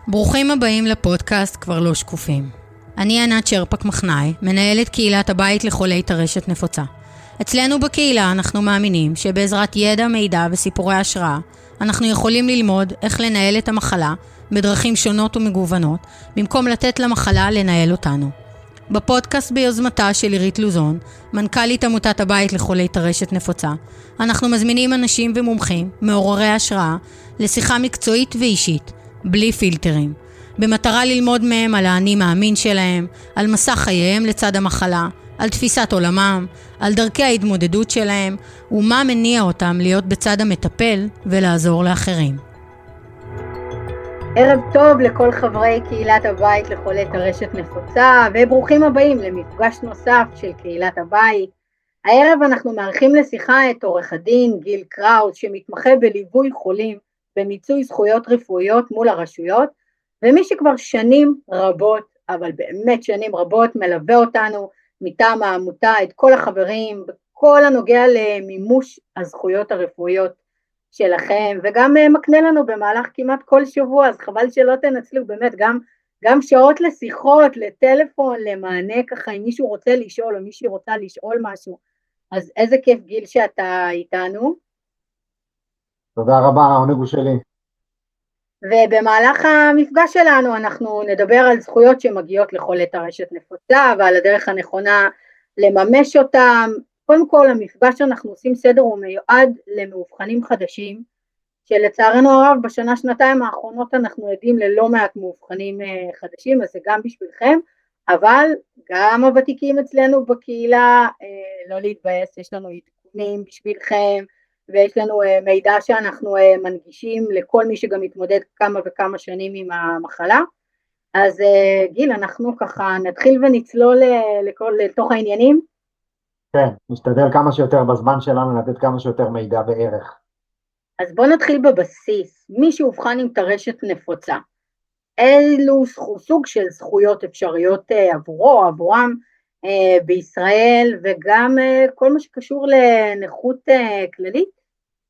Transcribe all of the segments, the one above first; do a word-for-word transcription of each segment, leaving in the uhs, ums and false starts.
ברוכים הבאים לפודקאסט כבר לא שקופים. אני ענת שרפק מחנאי, מנהלת קהילת הבית לחולי טרשת נפוצה. אצלנו בקהילה אנחנו מאמינים שבעזרת ידע, מידע וסיפורי השראה, אנחנו יכולים ללמוד איך לנהל את המחלה בדרכים שונות ומגוונות, במקום לתת למחלה לנהל אותנו. בפודקאסט ביוזמתה של עירית לוזון, מנכ"לית עמותת הבית לחולי טרשת נפוצה, אנחנו מזמינים אנשים ומומחים, מעוררי השראה, לשיחה מקצועית ואישית, בלי פילטרים, במטרה ללמוד מהם על האני מאמין שלהם, על מסע חייהם לצד המחלה, על תפיסת עולמם, על דרכי ההתמודדות שלהם, ומה מניע אותם להיות בצד המטפל ולעזור לאחרים. ערב טוב לכל חברי קהילת הבית לחולי טרשת נפוצה, וברוכים הבאים למפגש נוסף של קהילת הבית. הערב אנחנו מארחים לשיחה את עורך הדין גיל קראוס, שמתמחה בליווי חולים במיצוי זכויות רפואיות מול הרשויות, ומי שכבר שנים רבות, אבל באמת שנים רבות, מלווה אותנו מטעם העמותה, את כל החברים, בכל הנוגע למימוש הזכויות הרפואיות שלכם, וגם מקנה לנו במהלך כמעט כל שבוע, אז חבל שלא תנצלו באמת גם, גם שעות לשיחות, לטלפון, למענה ככה, אם מישהו רוצה לשאול או מישהי רוצה לשאול משהו, אז איזה כיף גיל שאתה איתנו. תודה רבה, העונג הוא שלי. ובמהלך המפגש שלנו אנחנו נדבר על זכויות שמגיעות לחולי טרשת נפוצה ועל הדרך הנכונה לממש אותם. קודם כל המפגש שאנחנו עושים סדר הוא מיועד למאובחנים חדשים, שלצערנו הרב בשנה שנתיים האחרונות אנחנו עדים ללא מעט מאובחנים חדשים, אז זה גם בשבילכם, אבל גם הוותיקים אצלנו בקהילה, לא להתבייס, יש לנו עדכונים בשבילכם, ויש לנו מידע שאנחנו מנגישים לכל מי שגם מתמודד כמה וכמה שנים עם המחלה. אז גיל, אנחנו ככה נתחיל ונצלול לכל, לתוך העניינים. כן, נשתדל כמה שיותר בזמן שלנו לתת כמה שיותר מידע בערך. אז בוא נתחיל בבסיס. מי שאובחן עם טרשת נפוצה, אילו סוג של זכויות אפשריות עבורו, עבורם בישראל, וגם כל מה שקשור לנכות כללית?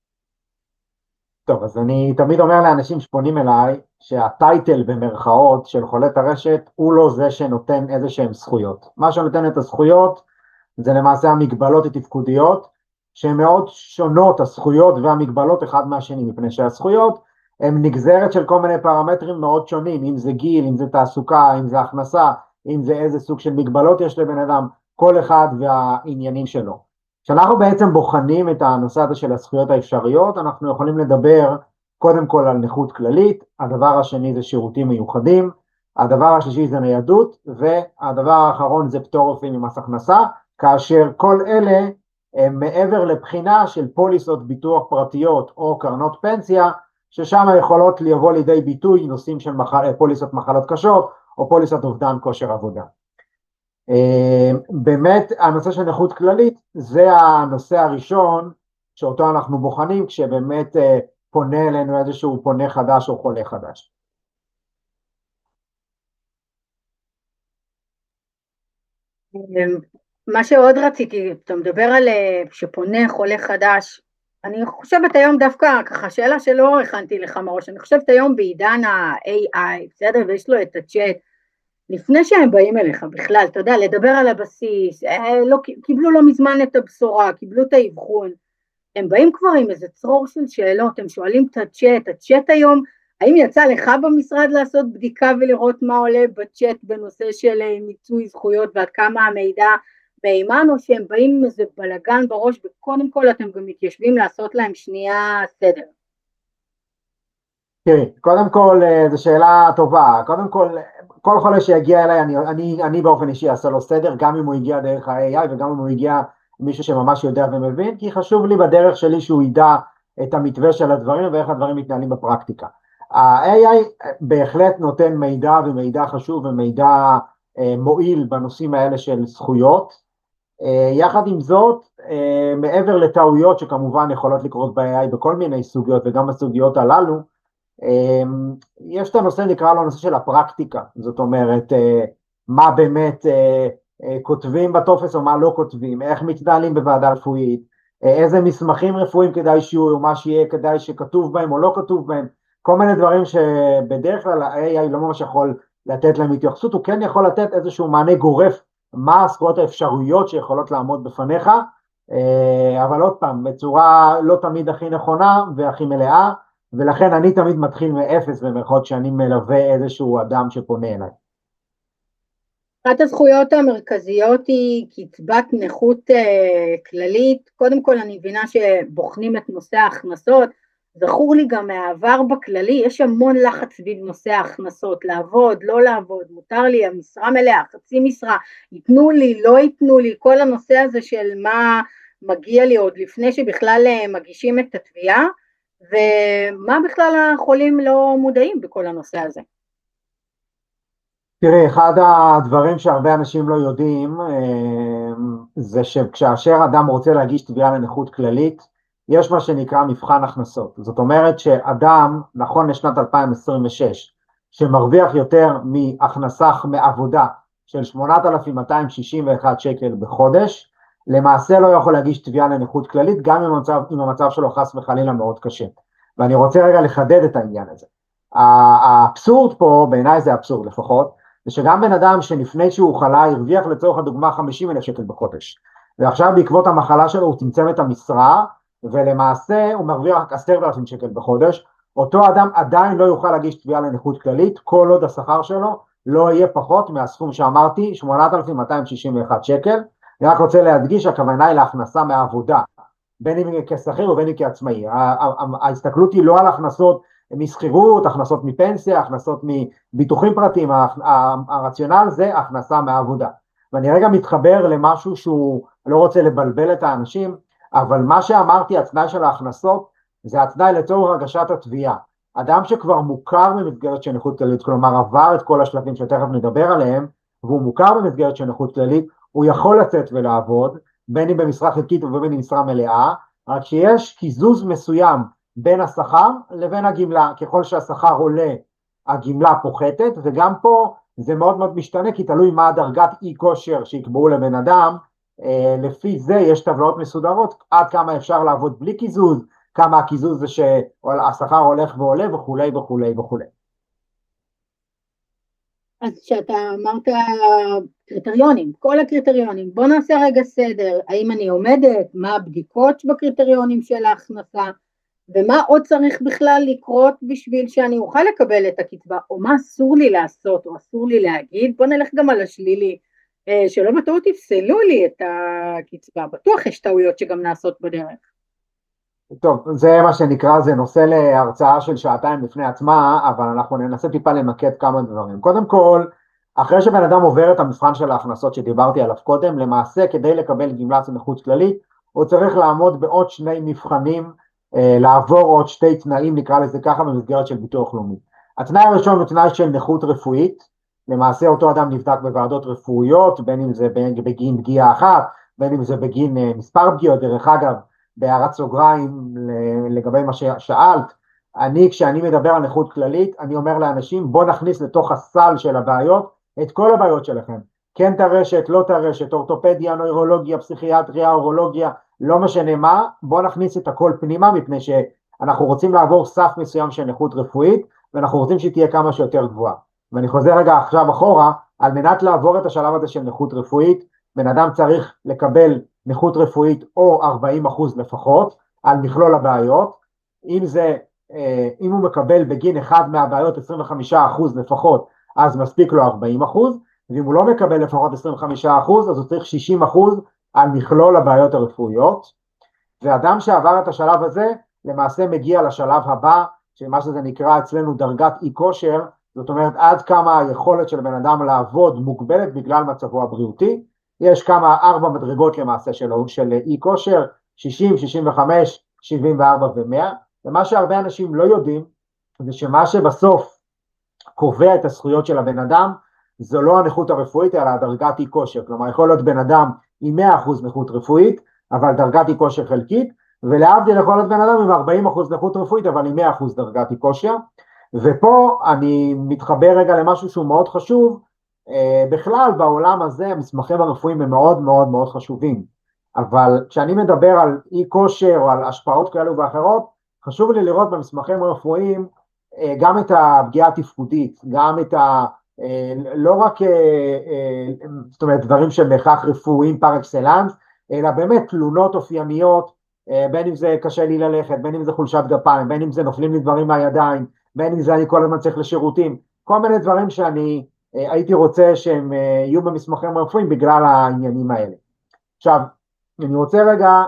טוב, אז אני תמיד אומר לאנשים שפונים אליי, שהטייטל במרכאות של חולה טרשת, הוא לא זה שנותן איזה שהם זכויות. מה שנותן את הזכויות, זה למעשה המגבלות התפקודיות, שהן מאוד שונות, הזכויות והמגבלות אחד מהשני, מפני שהזכויות הן נגזרת של כל מיני פרמטרים מאוד שונים, אם זה גיל, אם זה תעסוקה, אם זה הכנסה, אם זה איזה סוג של מגבלות יש לבן אדם, כל אחד והעניינים שלו. כשאנחנו בעצם בוחנים את הנושא הזה של הזכויות האפשריות, אנחנו יכולים לדבר קודם כל על נכות כללית, הדבר השני זה שירותים מיוחדים, הדבר השלישי זה ניידות, והדבר האחרון זה פטור רפואי ממס הכנסה, כאשר כל אלה הם מעבר לבחינה של פוליסות ביטוח פרטיות או קרנות פנסיה, ששם יכולות לבוא לידי ביטוי נושאים של מחל, פוליסות מחלות קשות, או פוליסות אובדן כושר עבודה. באמת הנושא של נכות כללית זה הנושא הראשון שאותו אנחנו בוחנים כשבאמת פונה אלינו איזשהו פונה חדש או חולה חדש. מה שעוד רציתי, אתה מדבר על שפונה חולה חדש, אני חושבת היום דווקא ככה שאלה שלא הכנתי לך מראש, אני חושבת היום בעידן ה-איי איי, בסדר, ויש לו את הצ'אט, לפני שהם באים אליך בכלל, אתה יודע, לדבר על הבסיס, לא, קיבלו לא מזמן את הבשורה, קיבלו את האבחון, הם באים כבר עם איזה צרור של שאלות, הם שואלים את הצ'אט, הצ'אט היום, האם יצא לך במשרד לעשות בדיקה ולראות מה עולה בצ'אט בנושא של מיצוי זכויות ועד כמה המידע מהימן, או שהם באים עם איזה בלגן בראש, וקודם כל אתם גם מתיישבים לעשות להם שנייה סדר? תראי, קודם כל זו שאלה טובה, קודם כל כל חולה שיגיע אליי, אני, אני, אני באופן אישי אעשה לו סדר, גם אם הוא הגיע דרך ה-איי איי וגם אם הוא הגיע מישהו שממש יודע ומבין, כי חשוב לי בדרך שלי שהוא ידע את המתווה של הדברים ואיך הדברים מתנהלים בפרקטיקה. ה-איי איי בהחלט נותן מידע ומידע חשוב ומידע אה, מועיל בנושאים האלה של זכויות, אה, יחד עם זאת, אה, מעבר לטעויות שכמובן יכולות לקרות ב-איי איי בכל מיני סוגיות וגם בסוגיות הללו, יש את הנושא, נקרא לו הנושא של הפרקטיקה, זאת אומרת, מה באמת כותבים בטופס או מה לא כותבים, איך מתנהלים בוועדה רפואית, איזה מסמכים רפואיים כדאי שיהיו, או מה שיהיה כדאי שכתוב בהם או לא כתוב בהם, כל מיני דברים שבדרך כלל ה-איי איי לא ממש יכול לתת להם התייחסות, הוא כן יכול לתת איזשהו מענה גורף, מה הזכויות האפשרויות שיכולות לעמוד בפניך, אבל עוד פעם, בצורה לא תמיד הכי נכונה והכי מלאה, ולכן אני תמיד מתחיל מאפס במרכאות שאני מלווה איזשהו אדם שפונה אליי. אחת הזכויות המרכזיות היא קצבת נכות כללית. קודם כל אני מבינה שבוחנים את נושא ההכנסות, זכור לי גם מהעבר בכללי, יש המון לחץ סביב נושא ההכנסות, לעבוד, לא לעבוד, מותר לי, המשרה מלאה, חצי משרה, ייתנו לי, לא ייתנו לי, כל הנושא הזה של מה מגיע לי עוד לפני שבכלל מגישים את התביעה, ומה בכלל החולים לא מודעים בכל הנושא הזה. תראי, אחד הדברים שהרבה אנשים לא יודעים, זה שכאשר אדם רוצה להגיש תביעה לנכות כללית, יש מה שנקרא מבחן הכנסות. זאת אומרת שאדם, נכון לשנת אלפיים עשרים ושש, שמרוויח יותר מהכנסה מעבודה של שמונת אלפים מאתיים שישים ואחד שקל בחודש, למעשה לא יכול להגיש תביעה לנכות כללית, גם אם המצב, אם המצב שלו חס וחלילה מאוד קשה. ואני רוצה רגע לחדד את העניין הזה. האבסורד פה, בעיניי זה אבסורד לפחות, זה שגם בן אדם שלפני שהוא חלה, הרוויח לצורך הדוגמה חמישים אלף שקל בחודש, ועכשיו בעקבות המחלה שלו הוא צמצם את המשרה, ולמעשה הוא מרוויח רק עשרת אלפים שקל בחודש, אותו אדם עדיין לא יוכל להגיש תביעה לנכות כללית, כל עוד השכר שלו לא יהיה פחות מהסכום שאמרתי, שמונת אלפים מאתיים שישים ואחד שקל. אני רק רוצה להדגיש, הכוונה היא להכנסה מהעבודה, בין אם כשכיר ובין אם כעצמאי. ההסתכלות היא לא על הכנסות מסחירות, הכנסות מפנסיה, הכנסות מביטוחים פרטיים, הרציונל זה הכנסה מהעבודה. ואני רגע מתחבר למשהו שהוא לא רוצה לבלבל את האנשים, אבל מה שאמרתי, התנאי של ההכנסות, זה התנאי לצורך הגשת התביעה. אדם שכבר מוכר במסגרת של נכות כללית, כלומר עבר את כל השלבים שתכף נדבר עליהם, והוא מוכר במסגרת של נכות כללית, הוא יכול לצאת ולעבוד, בין אם במשרה חלקית ובין אם במשרה מלאה, רק שיש קיזוז מסוים בין השכר לבין הגמלה, ככל שהשכר עולה, הגמלה פוחתת, וגם פה זה מאוד מאוד משתנה, כי תלוי מה דרגת אי כושר שיקבעו לבן אדם, לפי זה יש טבלאות מסודרות, עד כמה אפשר לעבוד בלי קיזוז, כמה הקיזוז זה שהשכר הולך ועולה וכולי וכולי וכולי. אז כשאתה אמרת קריטריונים, כל הקריטריונים, בוא נעשה רגע סדר, האם אני עומדת, מה הבדיקות בקריטריונים של ההכנסה, ומה עוד צריך בכלל לקרות בשביל שאני אוכל לקבל את הקצבה, או מה אסור לי לעשות, או אסור לי להגיד. בוא נלך גם על השלילי, שלא בטעות יפסלו לי את הקצבה, בטוח יש טעויות שגם נעשות בדרך. טוב, זה מה שנקרא, זה נושא להרצאה של שעתיים לפני עצמה, אבל אנחנו ננסה טיפה למקד כמה דברים. קודם כל, אחרי שבן אדם עובר את המבחן של ההכנסות שדיברתי עליו קודם, למעשה כדי לקבל גמלת נכות כללית, הוא צריך לעמוד בעוד שני מבחנים, לעבור עוד שתי תנאים, נקרא לזה ככה, במסגרת של ביטוח לאומי. התנאי הראשון הוא תנאי של נכות רפואית, למעשה אותו אדם נבדק בוועדות רפואיות, בין אם זה בגין פגיעה אחת, בין אם זה בגין מספר פגיעות. דרך אגב, בהערת סוגריים לגבי מה ששאלת, אני כשאני מדבר על נכות כללית, אני אומר לאנשים, בוא נכניס לתוך הסל של הבעיות, את כל הבעיות שלכם, כן תרשת, לא תרשת, אורתופדיה, נוירולוגיה, פסיכיאטריה, אורולוגיה, לא משנה מה, בוא נכניס את הכל פנימה, מפני שאנחנו רוצים לעבור סף מסוים של נכות רפואית, ואנחנו רוצים שתהיה כמה שיותר גבוהה. ואני חוזר רגע עכשיו אחורה, על מנת לעבור את השלב הזה של נכות רפואית, בן אדם צריך לקבל נכות רפואית או ארבעים אחוז לפחות, על מכלול הבעיות. אם זה, אם הוא מקבל בגין אחד מהבעיות עשרים וחמישה אחוז לפחות, אז מספיק לו ארבעים אחוז, ואם הוא לא מקבל לפחות עשרים וחמישה אחוז, אז הוא צריך שישים אחוז על מכלול הבעיות הרפואיות. ואדם שעבר את השלב הזה, למעשה מגיע לשלב הבא, שמה שזה נקרא אצלנו דרגת אי כושר, זאת אומרת עד כמה היכולת של בן אדם לעבוד מוגבלת בגלל מצבו הבריאותי. יש כמה ארבע מדרגות למעשה שלו, של אי כושר, שישים, שישים וחמש, שבעים וארבע ו-מאה, ומה שהרבה אנשים לא יודעים, זה שמה שבסוף קובע את הזכויות של הבן אדם, זו לא הנכות הרפואית, אלא הדרגת אי כושר. כלומר, יכול להיות בן אדם עם מאה אחוז נכות רפואית, אבל דרגת אי כושר חלקית, ולהבדיל יכול להיות בן אדם עם ארבעים אחוז נכות רפואית, אבל עם מאה אחוז דרגת אי כושר. ופה אני מתחבר רגע למשהו שהוא מאוד חשוב, בכלל בעולם הזה המסמכים הרפואיים הם מאוד מאוד מאוד חשובים, אבל כשאני מדבר על אי כושר או על השפעות כאלו ואחרות, חשוב לי לראות במסמכים הרפואיים גם את הפגיעה התפקודית, גם את ה... לא רק, זאת אומרת, דברים שהם בהכרח רפואיים פר אקסלנס, אלא באמת תלונות אופייניות, בין אם זה קשה לי ללכת, בין אם זה חולשת גפיים, בין אם זה נופלים לי דברים מהידיים, בין אם זה אני כל הזמן צריך לשירותים, כל מיני דברים שאני הייתי רוצה שהם יהיו במסמכים הרפואיים בגלל העניינים האלה. עכשיו, אני רוצה רגע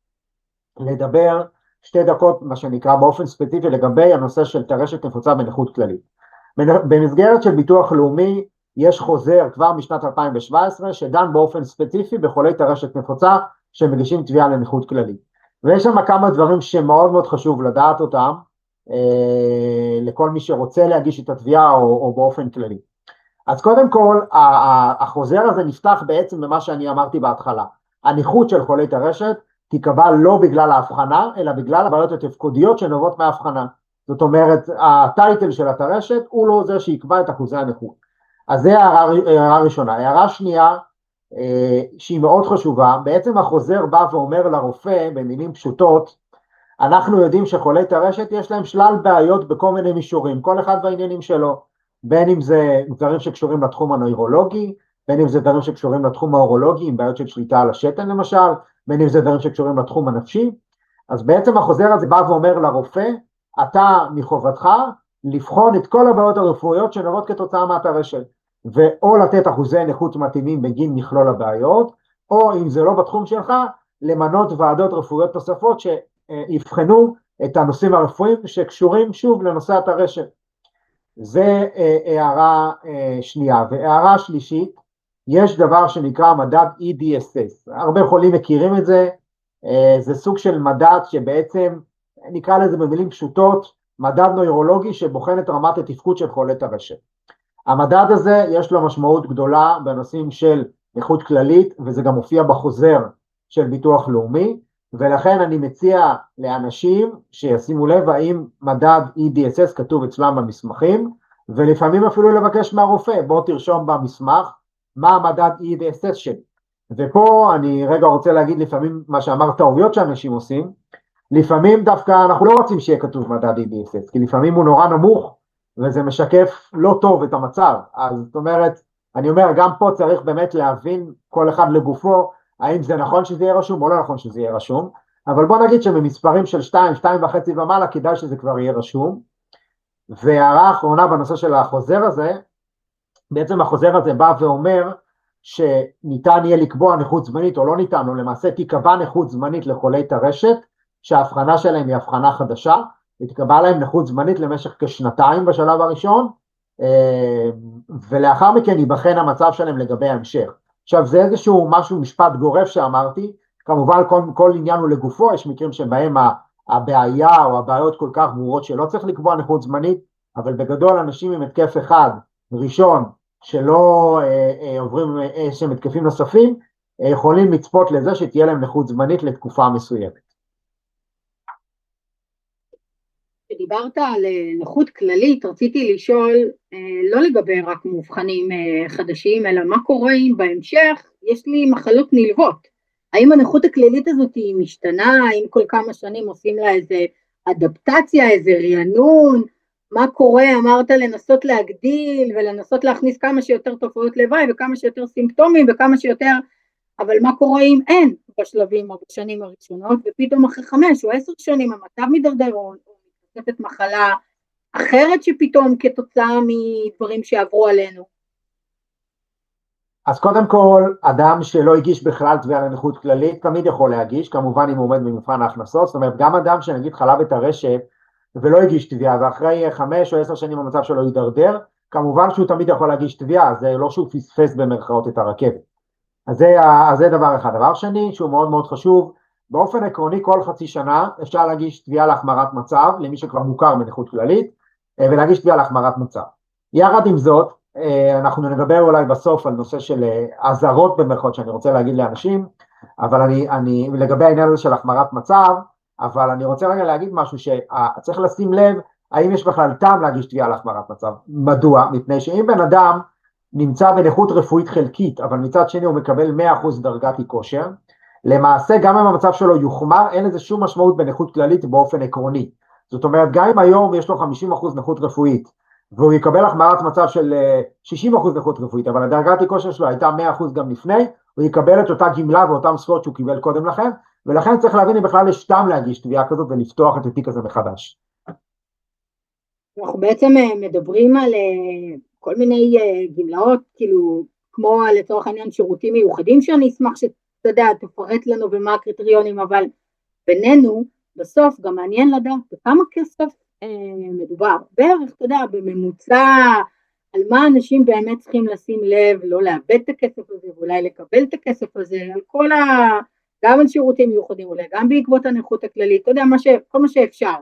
לדבר שתי דקות, מה שנקרא באופן ספציפי, לגבי הנושא של טרשת נפוצה בנכות כללית. במסגרת של ביטוח לאומי, יש חוזר כבר משנת אלפיים שבע עשרה, שדן באופן ספציפי בחולי טרשת נפוצה, שמגישים תביעה לנכות כללית. ויש שם כמה דברים שמאוד מאוד חשוב לדעת אותם, אה, לכל מי שרוצה להגיש את התביעה או, או באופן כללי. אז קודם כל, החוזר הזה נפתח בעצם במה שאני אמרתי בהתחלה. הנכות של חולי טרשת תיקבע לא בגלל ההבחנה, אלא בגלל הבעיות התפקודיות שנובעות מההבחנה. זאת אומרת, הטייטל של הטרשת הוא לא זה שיקבע את אחוזי הנכות. אז זה הערה ראשונה. הערה שנייה, שהיא מאוד חשובה, בעצם החוזר בא ואומר לרופא במילים פשוטות, אנחנו יודעים שחולי טרשת יש להם שלל בעיות בכל מיני מישורים, כל אחד והעניינים שלו, בין אם זה דברים שקשורים לתחום הנוירולוגי, בין אם זה דברים שקשורים לתחום האורולוגי, עם בעיות של שליטה על השתן למשל, בין אם זה דברים שקשורים לתחום הנפשי. אז בעצם החוזר הזה בא ואומר לרופא, אתה מחובתך לבחון את כל הבעיות הרפואיות שנובעות כתוצאה מהטרשת, ואו לתת אחוזי נכות מתאימים בגין מכלול הבעיות, או אם זה לא בתחום שלך, למנות ועדות רפואיות נוספות שיבחנו את הנושאים הרפואיים שקשורים שוב לנושא הטרשת. זה הערה שנייה. והערה שלישית, יש דבר שנקרא מדד E D S S, הרבה חולים מכירים את זה, זה סוג של מדד שבעצם נקרא לזה במילים פשוטות, מדד נוירולוגי שבוחן את רמת התפקוד של חולי טרשת. המדד הזה יש לו משמעות גדולה בנושאים של נכות כללית, וזה גם מופיע בחוזר של ביטוח לאומי, ולכן אני מציע לאנשים שישימו לב האם מדד E D S S כתוב אצלם במסמכים, ולפעמים אפילו לבקש מהרופא, בוא תרשום במסמך מה המדד E D S S שלי. ופה אני רגע רוצה להגיד לפעמים מה שאמר טעויות שאנשים עושים, לפעמים דווקא אנחנו לא רוצים שיהיה כתוב מדד E D S S, כי לפעמים הוא נורא נמוך, וזה משקף לא טוב את המצב. אז זאת אומרת, אני אומר, גם פה צריך באמת להבין כל אחד לגופו, האם זה נכון שזה יהיה רשום או לא נכון שזה יהיה רשום, אבל בוא נגיד שבמספרים של שתיים, שתיים וחצי ומעלה, כדאי שזה כבר יהיה רשום. והערה האחרונה בנושא של החוזר הזה, בעצם החוזר הזה בא ואומר, שניתן יהיה לקבוע נכות זמנית או לא ניתן, או למעשה תיקבע נכות זמנית לחולי טרשת, שההבחנה שלהם היא הבחנה חדשה, ותקבע להם נכות זמנית למשך כשנתיים בשלב הראשון, ולאחר מכן ייבחן המצב שלהם לגבי ההמשך. עכשיו זה איזשהו משהו, משפט גורף שאמרתי, כמובן כל, כל עניין הוא לגופו, יש מקרים שבהם הבעיה או הבעיות כל כך ברורות שלא צריך לקבוע נכות זמנית, אבל בגדול אנשים עם התקף אחד ראשון, שלא אה, אה, עוברים איזשהם אה, התקפים נוספים, אה, יכולים לצפות לזה שתהיה להם נכות זמנית לתקופה מסוימת. כשדיברת על נכות כללית, רציתי לשאול, לא לגבי רק מאובחנים חדשים, אלא מה קורה אם בהמשך יש לי מחלות נלוות? האם הנכות הכללית הזאת היא משתנה? האם כל כמה שנים עושים לה איזה אדפטציה, איזה רענון? מה קורה? אמרת לנסות להגדיל ולנסות להכניס כמה שיותר תופעות לוואי וכמה שיותר סימפטומים וכמה שיותר, אבל מה קורה אם אין בשלבים או בשנים הראשונות, ופתאום אחרי חמש או עשר שנים המצב מדרדר או נוספת מחלה אחרת שפתאום כתוצאה מדברים שעברו עלינו? אז קודם כל, אדם שלא הגיש בכלל תביעה לנכות כללית, תמיד יכול להגיש, כמובן אם הוא עומד במבחן ההכנסות, זאת אומרת, גם אדם שנגיד חלה בטרשת ולא הגיש תביעה, ואחרי חמש או עשר שנים המצב שלו יידרדר, כמובן שהוא תמיד יכול להגיש תביעה, זה לא שהוא פספס במרכאות את הרכבת. אז זה, אז זה דבר אחד. דבר שני, שהוא מאוד מאוד חשוב, באופן עקרוני כל חצי שנה אפשר להגיש תביעה להחמרת מצב, למי שכבר מוכר מנכות כללית, ולהגיש תביעה להחמרת מצב. יחד עם זאת, אנחנו נדבר אולי בסוף על נושא של עזרות במרכאות שאני רוצה להגיד לאנשים, אבל אני, אני, לגבי העניין הזה של החמרת מצב, אבל אני רוצה רגע להגיד משהו שצריך לשים לב, האם יש בכלל טעם להגיש תביעה להחמרת מצב. מדוע? מפני שאם בן אדם נמצא בנכות רפואית חלקית, אבל מצד שני הוא מקבל מאה אחוז דרגת אי כושר, למעשה גם אם המצב שלו יוחמר, אין לזה שום משמעות בנכות כללית באופן עקרוני. זאת אומרת, גם אם היום יש לו חמישים אחוז נכות רפואית, והוא יקבל החמרת מצב של שישים אחוז נכות רפואית, אבל הדרגת כושר שלו הייתה מאה אחוז גם לפני, הוא יקבל את אותה גמלה ואותם זכויות שהוא קיבל קודם לכן, ולכן צריך להבין אם בכלל יש טעם להגיש תביעה כזאת ולפתוח את התיק הזה מחדש. אנחנו בעצם מדברים על כל מיני גמלאות, כאילו, כמו לצורך העניין שירותים מיוחדים, שאני אשמח שאתה יודע, תפרט לנו ומה הקריטריונים, אבל בינינו, בסוף גם מעניין לדעת בכמה כסף אה, מדובר, בערך, אתה יודע, בממוצע, על מה אנשים באמת צריכים לשים לב, לא לאבד את הכסף הזה, ואולי לקבל את הכסף הזה, על כל ה... גם על שירותים מיוחדים, אולי גם בעקבות הנכות הכללית, אתה יודע, מה ש... כל מה שאפשר.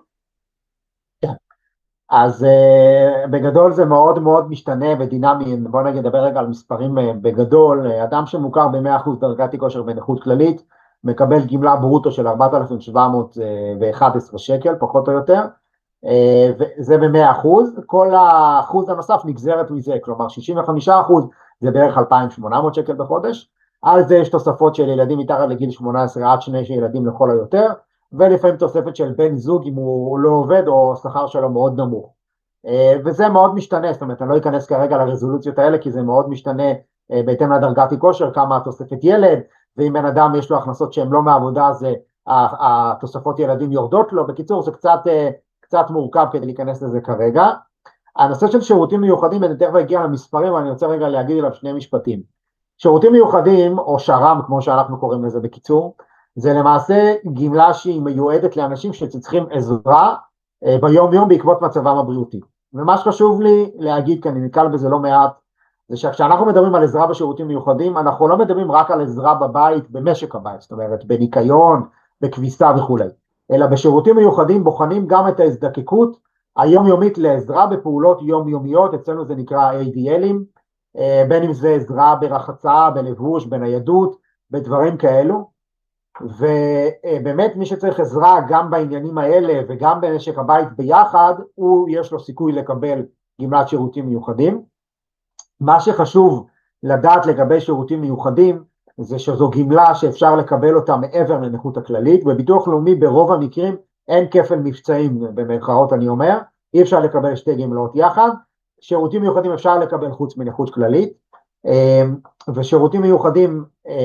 אז uh, בגדול זה מאוד מאוד משתנה ודינמי, בוא נגיד דבר רגע על מספרים uh, בגדול, uh, אדם שמוכר ב-מאה אחוז דרגת כושר בנכות כללית, מקבל גמלה ברוטו של ארבעת אלפים שבע מאות ואחד עשרה שקל, פחות או יותר, uh, וזה ב-מאה אחוז, כל האחוז הנוסף נגזרת מזה, כלומר שישים וחמישה אחוז זה בערך אלפיים ושמונה מאות שקל בחודש, על זה יש תוספות של ילדים מתחת לגיל שמונה עשרה עד שני ילדים לכל היותר, ולפעמים תוספת של בן זוג אם הוא לא עובד או שכר שלו מאוד נמוך. וזה מאוד משתנה, זאת אומרת, אני לא אכנס כרגע לרזולוציות האלה, כי זה מאוד משתנה בהתאם לדרגת כושר, כמה התוספת ילד, ואם בן אדם יש לו הכנסות שהן לא מעבודה, אז התוספות ילדים יורדות לו. בקיצור, זה קצת, קצת מורכב כדי להיכנס לזה כרגע. הנושא של שירותים מיוחדים, אני תכף אגיע למספרים, אני רוצה רגע להגיד עליו שני משפטים. שירותים מיוחדים, או שר"ם, כמו שאנחנו קוראים לזה בקיצור, זה למעשה גמלה שהיא מיועדת לאנשים שצריכים עזרה ביום יום בעקבות מצבם הבריאותי. ומה שחשוב לי להגיד, כי אני נתקל בזה לא מעט, זה שכשאנחנו מדברים על עזרה בשירותים מיוחדים, אנחנו לא מדברים רק על עזרה בבית, במשק הבית, זאת אומרת, בניקיון, בכביסה וכו', אלא בשירותים מיוחדים בוחנים גם את ההזדקקות היומיומית לעזרה בפעולות יומיומיות, אצלנו זה נקרא איי די אל'ים, בין אם זה עזרה ברחצה, בלבוש, בניידות, בדברים כאלו, ובאמת מי שצריך עזרה גם בעניינים האלה וגם במשק הבית ביחד, הוא יש לו סיכוי לקבל גמלת שירותים מיוחדים. מה שחשוב לדעת לגבי שירותים מיוחדים, זה שזו גמלה שאפשר לקבל אותה מעבר לנכות הכללית, בביטוח לאומי ברוב המקרים אין כפל מבצעים, במרכאות אני אומר, אי אפשר לקבל שתי גמלות יחד, שירותים מיוחדים אפשר לקבל חוץ מנכות כללית, ושירותים מיוחדים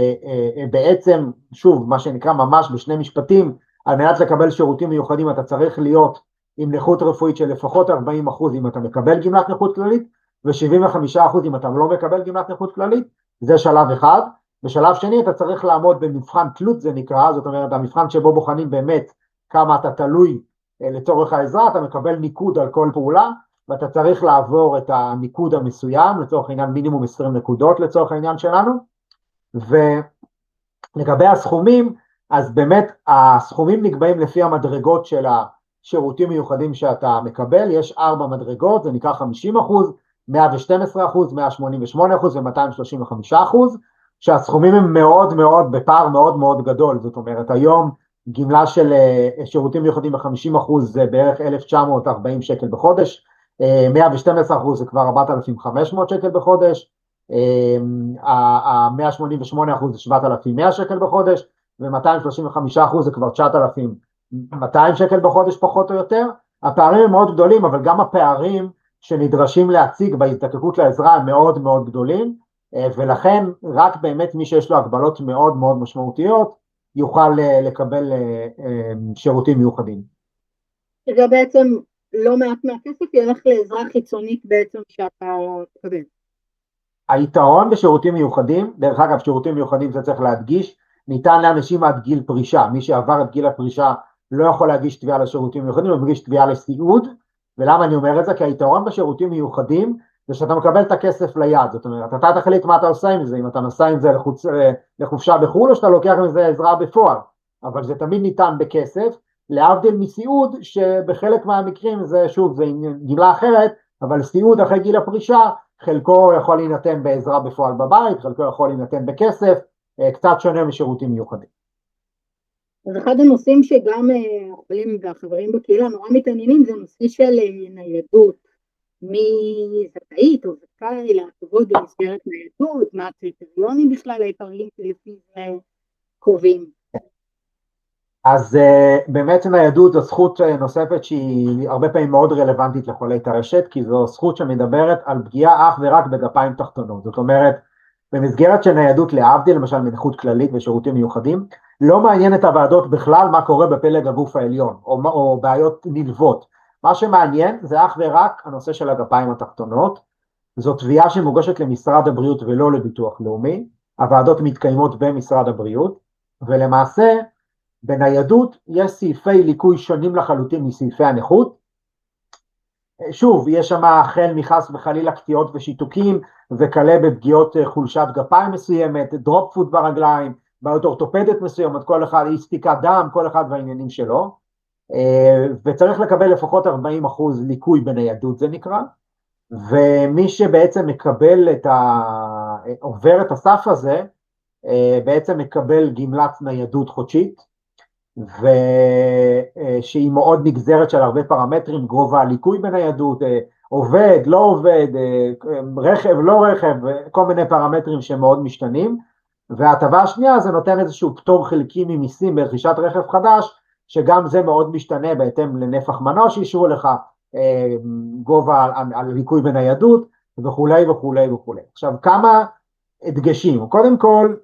בעצם, שוב, מה שנקרא ממש בשני משפטים, על מנת לקבל שירותים מיוחדים אתה צריך להיות עם נכות רפואית של לפחות ארבעים אחוז אם אתה מקבל גמלת נכות כללית, ו-שבעים וחמישה אחוז אם אתה לא מקבל גמלת נכות כללית, זה שלב אחד. בשלב שני אתה צריך לעמוד במבחן תלות, זה נקרא, זאת אומרת המבחן שבו בוחנים באמת כמה אתה תלוי לצורך העזרה, אתה מקבל ניקוד על כל פעולה, ואתה צריך לעבור את הניקוד המסוים, לצורך העניין מינימום עשרים נקודות לצורך העניין שלנו, ולגבי הסכומים, אז באמת הסכומים נקבעים לפי המדרגות של השירותים מיוחדים שאתה מקבל, יש ארבע מדרגות, זה נקרא חמישים אחוז, מאה ושתים עשרה אחוז, מאה שמונים ושמונה אחוז ו-מאתיים שלושים וחמישה אחוז, שהסכומים הם מאוד מאוד, בפער מאוד מאוד גדול, זאת אומרת היום גמלה של שירותים מיוחדים ב-חמישים אחוז זה בערך אלף תשע מאות וארבעים שקל בחודש, מאה ושתים עשרה אחוז זה כבר ארבעת אלפים וחמש מאות שקל בחודש, ה-מאה שמונים ושמונה אחוז זה שבעת אלפים ומאה שקל בחודש, ו-מאתיים שלושים וחמישה אחוז זה כבר תשעת אלפים ומאתיים שקל בחודש פחות או יותר. הפערים הם מאוד גדולים, אבל גם הפערים שנדרשים להציג בהזדקקות לעזרה הם מאוד מאוד גדולים, ולכן רק באמת מי שיש לו הגבלות מאוד מאוד משמעותיות יוכל לקבל שירותים מיוחדים. זה בעצם לא מעט מהכסף ילך לעזרה חיצונית בעצם שאתה תקבל. היתרון בשירותים מיוחדים, דרך אגב שירותים מיוחדים זה צריך להדגיש, ניתן לאנשים עד גיל פרישה, מי שעבר את גיל הפרישה לא יכול להגיש תביעה לשירותים מיוחדים, הוא מגיש תביעה לסיעוד, ולמה אני אומר את זה? כי היתרון בשירותים מיוחדים זה שאתה מקבל את הכסף ליד, זאת אומרת, אתה תחליט מה אתה עושה עם זה, אם אתה נוסע עם זה לחוץ, לחופשה בחו"ל, או שאתה לוקח עם זה עזרה בפועל, אבל זה תמיד ניתן בכסף, להבדיל מסיעוד, שבחלק מהמקרים זה, שוב, זה גמלה אחרת, אבל סיעוד אחרי גיל הפרישה, חלקו יכול להינתן בעזרה בפועל בבית, חלקו יכול להינתן בכסף, קצת שונה משירותים מיוחדים. אז אחד הנושאים שגם החברים והחברים בקהילה נורא מתעניינים, זה נושא של ניידות, מי זכאית או זכאי להטבות במסגרת ניידות, מה הקריטריונים בכלל העיקריים לפי זה קובעים. אז uh, באמת ניידות זו זכות נוספת שהיא הרבה פעמים מאוד רלוונטית לחולי טרשת, כי זו זכות שמדברת על פגיעה אך ורק בגפיים תחתונות. זאת אומרת, במסגרת של ניידות להבדיל, למשל מנכות כללית ושירותים מיוחדים, לא מעניין את הוועדות בכלל מה קורה בפלג הגוף העליון, או, או בעיות נלוות. מה שמעניין זה אך ורק הנושא של הגפיים התחתונות. זו תביעה שמוגשת למשרד הבריאות ולא לביטוח לאומי, הוועדות מתקיימות במשרד הבריאות, ולמעשה בניידות יש סעיפי ליקוי שונים לחלוטין מסעיפי הנכות. שוב, יש שם החל מחס וחלילה קטיעות ושיתוקים, וכלה בפגיעות חולשת גפיים מסוימת, דרופ פוט ברגליים, בעיות אורתופדית מסוימת, כל אחד, אי ספיקת דם, כל אחד והעניינים שלו, וצריך לקבל לפחות ארבעים אחוז ליקוי בניידות, זה נקרא, ומי שבעצם מקבל את ה... עובר את הסף הזה, בעצם מקבל גמלת ניידות חודשית, ושהיא מאוד נגזרת של הרבה פרמטרים, גובה הליקוי בניידות, עובד, לא עובד, רכב, לא רכב, כל מיני פרמטרים שמאוד משתנים, וההטבה השנייה זה נותן איזשהו פטור חלקי ממיסים ברכישת רכב חדש, שגם זה מאוד משתנה בהתאם לנפח מנוע שישרו לך, גובה על, על ליקוי בניידות וכולי וכולי וכולי. עכשיו כמה הדגשים, קודם כל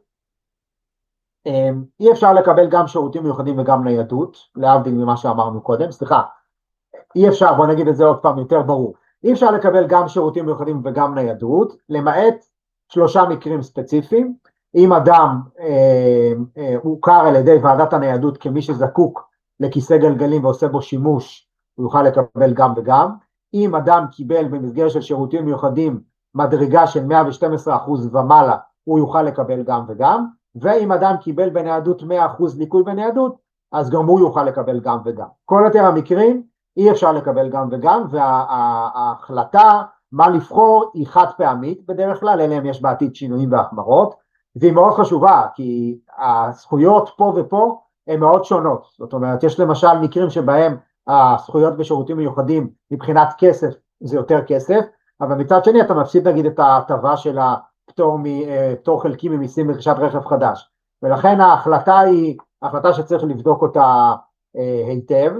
אי אפשר לקבל גם שירותים מיוחדים וגם ניידות, להבדיל ממה שאמרנו קודם, סליחה, אי אפשר, בוא נגיד את זה עוד פעם יותר ברור, אי אפשר לקבל גם שירותים מיוחדים וגם ניידות, למעט שלושה מקרים ספציפיים, אם אדם אה, אה, הוכר על ידי ועדת הניידות כמי שזקוק לכיסא גלגלים ועושה בו שימוש, הוא יוכל לקבל גם וגם, אם אדם קיבל במסגרת של שירותים מיוחדים מדרגה של מאה ושתים עשרה אחוז ומעלה, הוא יוכל לקבל גם וגם, ואם אדם קיבל בניידות מאה אחוז ליקוי בניידות, אז גם הוא יוכל לקבל גם וגם. כל יותר המקרים, אי אפשר לקבל גם וגם, וההחלטה מה לבחור היא חד פעמית, בדרך כלל אליהם יש בעתיד שינויים והחמרות, והיא מאוד חשובה, כי הזכויות פה ופה הן מאוד שונות. זאת אומרת, יש למשל מקרים שבהם הזכויות בשירותים מיוחדים מבחינת כסף זה יותר כסף, אבל מצד שני אתה מפסיד נגיד את ההטבה של הפטור, מ, פטור חלקי ממיסים ברכישת רכב חדש, ולכן ההחלטה היא החלטה שצריך לבדוק אותה אה, היטב.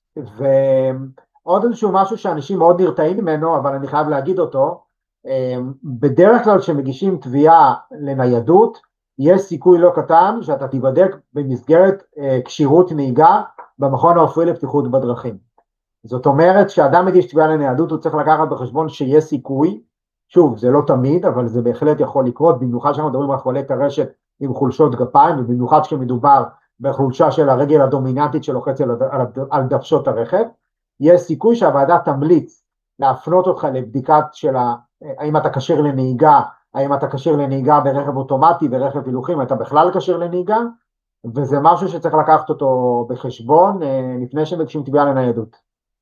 ועוד איזשהו משהו שאנשים מאוד נרתעים ממנו, אבל אני חייב להגיד אותו, אה, בדרך כלל שמגישים תביעה לניידות, יש סיכוי לא קטן שאתה תיבדק במסגרת אה, כשירות נהיגה במכון הרפואי לבטיחות בדרכים. זאת אומרת שאדם מגיש תביעה לניידות, הוא צריך לקחת בחשבון שיש סיכוי, שוב זה לא תמיד, אבל זה בהחלט יכול לקרות, במיוחד שאנחנו מדברים על חולי טרשת עם חולשות גפיים, ובמיוחד שמדובר בחולשה של הרגל הדומיננטית שלוחצת על, על, על דוושות הרכב, יש סיכוי שהוועדה תמליץ להפנות אותך לבדיקת של ה, האם אתה כשיר לנהיגה, האם אתה כשיר לנהיגה ברכב אוטומטי, ברכב הילוכים, אתה בכלל כשיר לנהיגה, וזה משהו שצריך לקחת אותו בחשבון לפני שמגישים תביעה לניידות.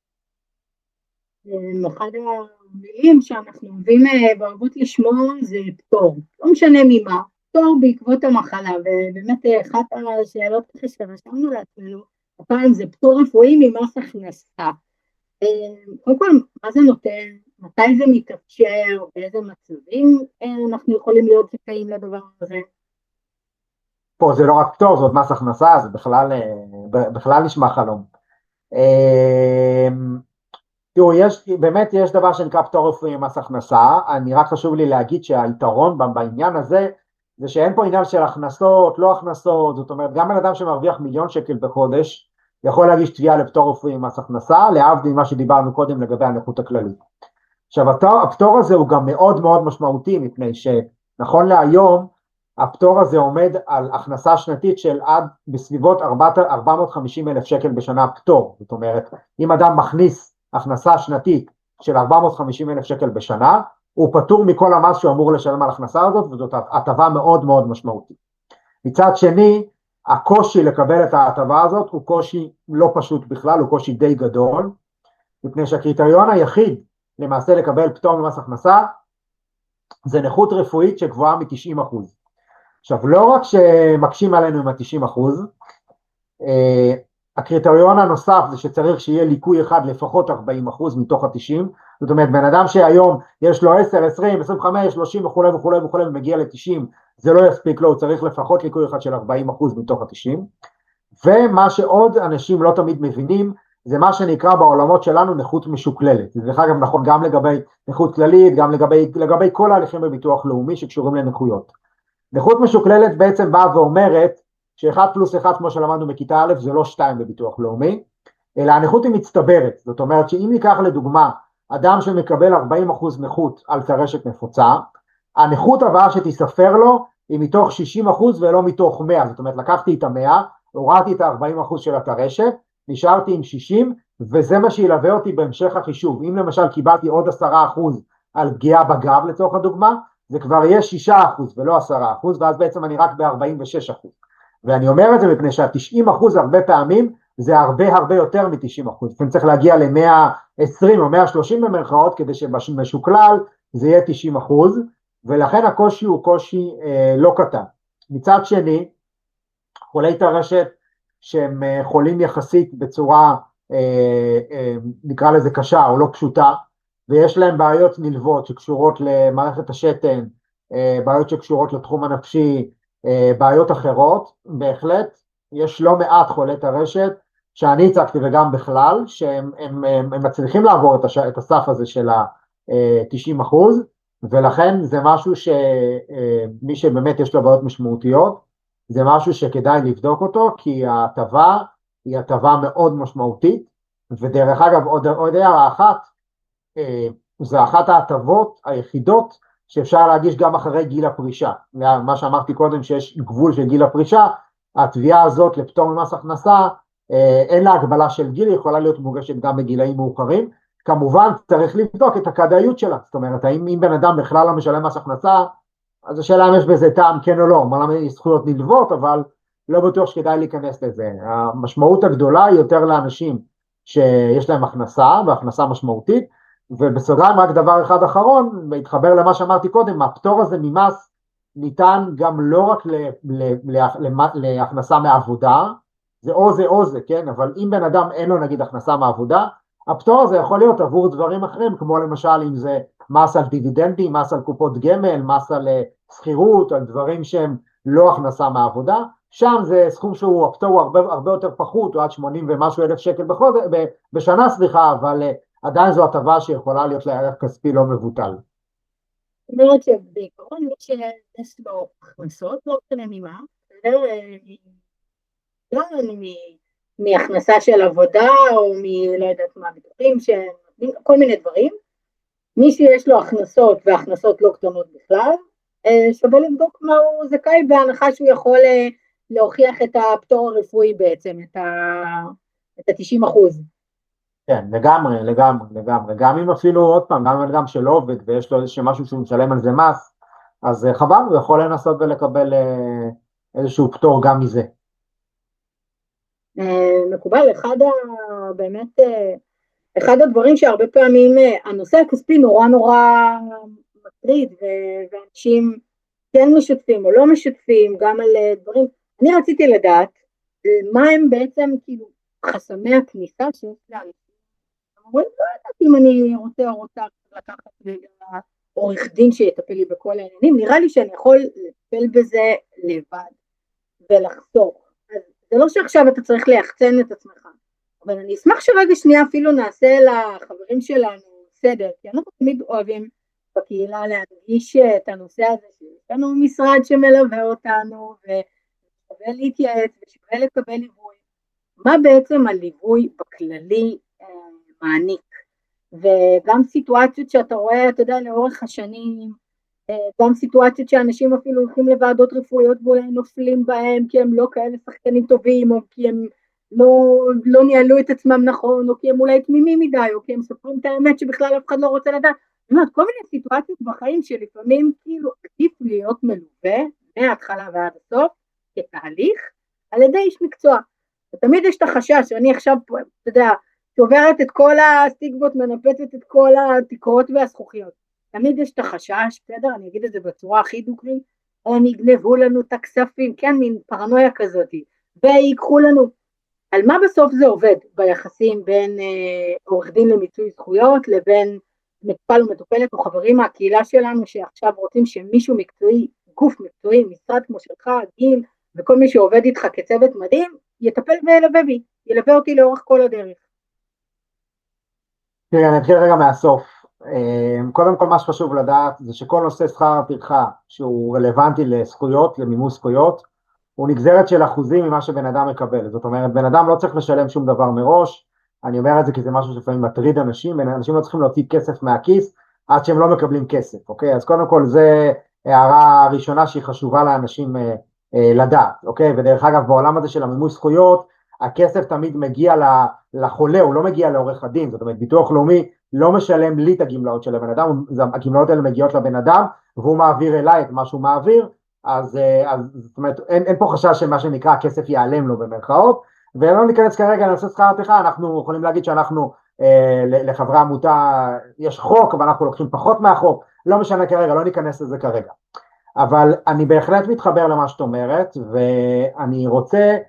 אחד המילים שאנחנו אוהבים ברבות לשמוע זה פטור, לא משנה ממה, פטור בעקבות המחלה, ובאמת אחת השאלות שרשמנו לעצמנו, הפעם זה פטור רפואי ממס הכנסה. קודם כל, מה זה נותן? מתי זה מתאפשר? באיזה מצבים אנחנו יכולים להיות זכאים לדבר הזה? פה זה לא רק פטור, זאת מס הכנסה, זה בכלל, בכלל נשמע חלום. תראו, יש, באמת יש דבר שנקרא פטור רפואי ממס הכנסה, אני רק חשוב לי להגיד שהיתרון בעניין הזה, זה שאין פה עניין של הכנסות, לא הכנסות, זאת אומרת, גם בן אדם שמרוויח מיליון שקל בחודש, יכול להגיש תביעה לפטור רפואי ממס הכנסה, להבדיל ממה שדיברנו קודם לגבי הנכות הכללית. עכשיו, הפטור הזה הוא גם מאוד מאוד משמעותי, מפני שנכון להיום, הפטור הזה עומד על הכנסה שנתית של עד בסביבות ארבע מאות וחמישים אלף שקל בשנה פטור, זאת אומרת, אם אדם מכניס הכנסה שנתית של ארבע מאות וחמישים אלף שקל בשנה, הוא פטור מכל המס שהוא אמור לשלם על הכנסה הזאת, וזאת הטבה מאוד מאוד משמעותית. מצד שני, הקושי לקבל את ההטבה הזאת הוא קושי לא פשוט בכלל, הוא קושי די גדול, מפני שהקריטריון היחיד למעשה לקבל פטור ממס הכנסה, זה נכות רפואית שגבוהה מ-תשעים אחוז. עכשיו, לא רק שמקשים עלינו עם ה-תשעים אחוז, אה, הקריטריון הנוסף זה שצריך שיהיה ליקוי אחד לפחות ארבעים אחוז מתוך ה-תשעים, זאת אומרת, בן אדם שהיום יש לו עשר, עשרים, עשרים וחמש, שלושים וכו' וכו' וכו' ומגיע ל-תשעים, זה לא יספיק לו, הוא צריך לפחות ליקוי אחד של ארבעים אחוז מתוך ה-תשעים, ומה שעוד אנשים לא תמיד מבינים, זה מה שנקרא בעולמות שלנו נכות משוקללת. זה דרך אגב נכון גם לגבי נכות כללית, גם לגבי, לגבי כל ההליכים בביטוח לאומי שקשורים לנכויות. נכות משוקללת בעצם באה ואומרת, שאחד פלוס אחד כמו שלמדנו בכיתה א' זה לא שתיים בביטוח לאומי, אלא הנכות היא מצטברת. זאת אומרת שאם ניקח לדוגמה אדם שמקבל ארבעים אחוז נכות על טרשת נפוצה, הנכות הבאה שתספר לו היא מתוך שישים אחוז ולא מתוך מאה. זאת אומרת לקחתי את המאה, הורדתי את ה-ארבעים אחוז של הטרשת, נשארתי עם שישים, וזה מה שילווה אותי בהמשך החישוב. אם למשל קיבלתי עוד עשרה אחוז על פגיעה בגב לצורך הדוגמה, זה כבר יהיה שישה אחוז ולא עשרה אחוז, ואז בעצם אני רק ב-ארבעים ושש אחוז. ואני אומר את זה מפני שה-תשעים אחוז הרבה פעמים זה הרבה הרבה יותר מ-תשעים אחוז. אני צריך להגיע ל-מאה ועשרים או מאה ושלושים במרכאות כדי שמשוקלל זה יהיה תשעים אחוז, ולכן הקושי הוא קושי אה, לא קטן. מצד שני, חולי טרשת שהם אה, חולים יחסית בצורה אה, אה, נקרא לזה קשה או לא פשוטה, ויש להם בעיות נלוות שקשורות למערכת השתן, אה, בעיות שקשורות לתחום הנפשי, אה, בעיות אחרות, בהחלט יש לא מעט חולי טרשת שאני הצגתי וגם בכלל, שהם הם, הם, הם מצליחים לעבור את, הש, את הסף הזה של ה-תשעים אחוז, ולכן זה משהו שמי שבאמת יש לו בעיות משמעותיות, זה משהו שכדאי לבדוק אותו, כי ההטבה היא הטבה מאוד משמעותית, ודרך אגב עוד, עוד הערה אחת, זה אחת ההטבות היחידות שאפשר להגיש גם אחרי גיל הפרישה. מה שאמרתי קודם שיש גבול של גיל הפרישה, התביעה הזאת לפטור ממס הכנסה, אין לה הגבלה של גיל, היא יכולה להיות מוגשת גם בגילאים מאוחרים, כמובן צריך לבדוק את הכדאיות שלה, זאת אומרת, האם אם בן אדם בכלל לא משלם מס הכנסה, אז השאלה אם יש בזה טעם כן או לא, מה יש זכויות נלוות, אבל לא בטוח שכדאי להיכנס לזה. המשמעות הגדולה היא יותר לאנשים שיש להם הכנסה, והכנסה משמעותית, ובסוגריים רק דבר אחד אחרון, להתחבר למה שאמרתי קודם, הפטור הזה ממס ניתן גם לא רק ל, ל, ל, ל, להכנסה מעבודה, זה או זה או זה, כן? אבל אם בן אדם אין לו נגיד הכנסה מעבודה, הפטור הזה יכול להיות עבור דברים אחרים, כמו למשל אם זה מס על דיבידנדים, מס על קופות גמל, מס על שכירות, על דברים שהם לא הכנסה מעבודה, שם זה סכום שהוא, הפטור הוא הרבה, הרבה יותר פחות, הוא עד שמונים ומשהו אלף שקל בחודש, בשנה סליחה, אבל עדיין זו הטבה שיכולה להיות לערך כספי לא מבוטל. זאת אומרת שבעיקרון מי שיש לו הכנסות, לא קטנה ממה, לא מהכנסה של עבודה או מלא יודעת מה ביטוחים, כל מיני דברים, מי שיש לו הכנסות והכנסות לא קטנות בכלל, שווה לבדוק מה הוא זכאי בהנחה שהוא יכול להוכיח את הפטור הרפואי בעצם, את ה-תשעים אחוז. כן, לגמרי, לגמרי, לגמרי, גם אם אפילו עוד פעם, גם אם אדם שלא עובד ויש לו איזשהו משהו שהוא משלם על זה מס, אז חבל, הוא יכול לנסות ולקבל איזשהו פטור גם מזה. מקובל, אחד ה... באמת, אחד הדברים שהרבה פעמים הנושא הכספי נורא נורא מטריד, ואנשים כן משתפים או לא משתפים גם על דברים, אני רציתי לדעת מה הם בעצם כאילו חסמי הכניסה שיש לאנשים, אומרים, לא יודעת אם אני רוצה או רוצה לקחת עורך דין שיטפל לי בכל העניינים, נראה לי שאני יכול לטפל בזה לבד ולחסוך. אז זה לא שעכשיו אתה צריך ליחצן את עצמך, אבל אני אשמח שרגע שנייה אפילו נעשה לחברים שלנו סדר, כי אנחנו תמיד אוהבים בקהילה להנגיש את הנושא הזה, שיש לנו משרד שמלווה אותנו, ושווה להתייעץ ושווה לקבל ליווי. מה בעצם הליווי בכללי אה, מעניק? וגם סיטואציות שאתה רואה, אתה יודע, לאורך השנים, אה, גם סיטואציות שאנשים אפילו הולכים לוועדות רפואיות ואולי נופלים בהם, כי הם לא כאלה שחקנים טובים, או כי הם לא, לא ניהלו את עצמם נכון, או כי הם אולי תמימים מדי, או כי הם סופרים את האמת שבכלל אף אחד לא רוצה לדעת. זאת אומרת, כל מיני סיטואציות בחיים שלפעמים כאילו עדיף להיות מלווה, מההתחלה ועד הסוף, כתהליך, על ידי איש מקצוע. ותמיד יש את החשש, אני עכשיו, אתה יודע, שוברת את כל הסטיגמות, מנפצת את כל התקרות והזכוכיות. תמיד יש את החשש, בסדר, אני אגיד את זה בצורה הכי דוגרית, הם יגנבו לנו את הכספים, כן, מין פרנויה כזאת, ויקחו לנו. על מה בסוף זה עובד ביחסים בין אה, עורך דין למיצוי זכויות, לבין מטופל ומטופלת או חברים מהקהילה שלנו, שעכשיו רוצים שמישהו מקצועי, גוף מקצועי, משרד כמו שלך, גיל, וכל מי שעובד איתך כצוות מדהים, יטפל וילווה בי, ילווה אותי לאורך כל הדרך. תראה, אני אתחיל רגע מהסוף. קודם כל מה שחשוב לדעת זה שכל נושא שכר הטרחה שהוא רלוונטי לזכויות, למימוש זכויות, הוא נגזרת של אחוזים ממה שבן אדם מקבל. זאת אומרת, בן אדם לא צריך לשלם שום דבר מראש. אני אומר את זה כי זה משהו שלפעמים מטריד אנשים, אנשים לא צריכים להוציא כסף מהכיס עד שהם לא מקבלים כסף, אוקיי? אז קודם כל זה הערה ראשונה שהיא חשובה לאנשים אה, אה, לדעת, אוקיי? ודרך אגב בעולם הזה של המימוש זכויות, הכסף תמיד מגיע לחולה, הוא לא מגיע לעורך הדין. זאת אומרת, ביטוח לאומי לא משלם לי את הגמלאות של הבן אדם, הגמלאות האלה מגיעות לבן אדם, והוא מעביר אליי את מה שהוא מעביר, אז, אז זאת אומרת, אין, אין פה חשש שמה שנקרא הכסף ייעלם לו במרכאות, ולא ניכנס כרגע לנושא שכר הטרחה. אנחנו יכולים להגיד שאנחנו אה, לחברי עמותה, יש חוק, אבל אנחנו לוקחים פחות מהחוק, לא משנה כרגע, לא ניכנס לזה כרגע. אבל אני בהחלט מתחבר למה שאת אומרת, ואני רוצה,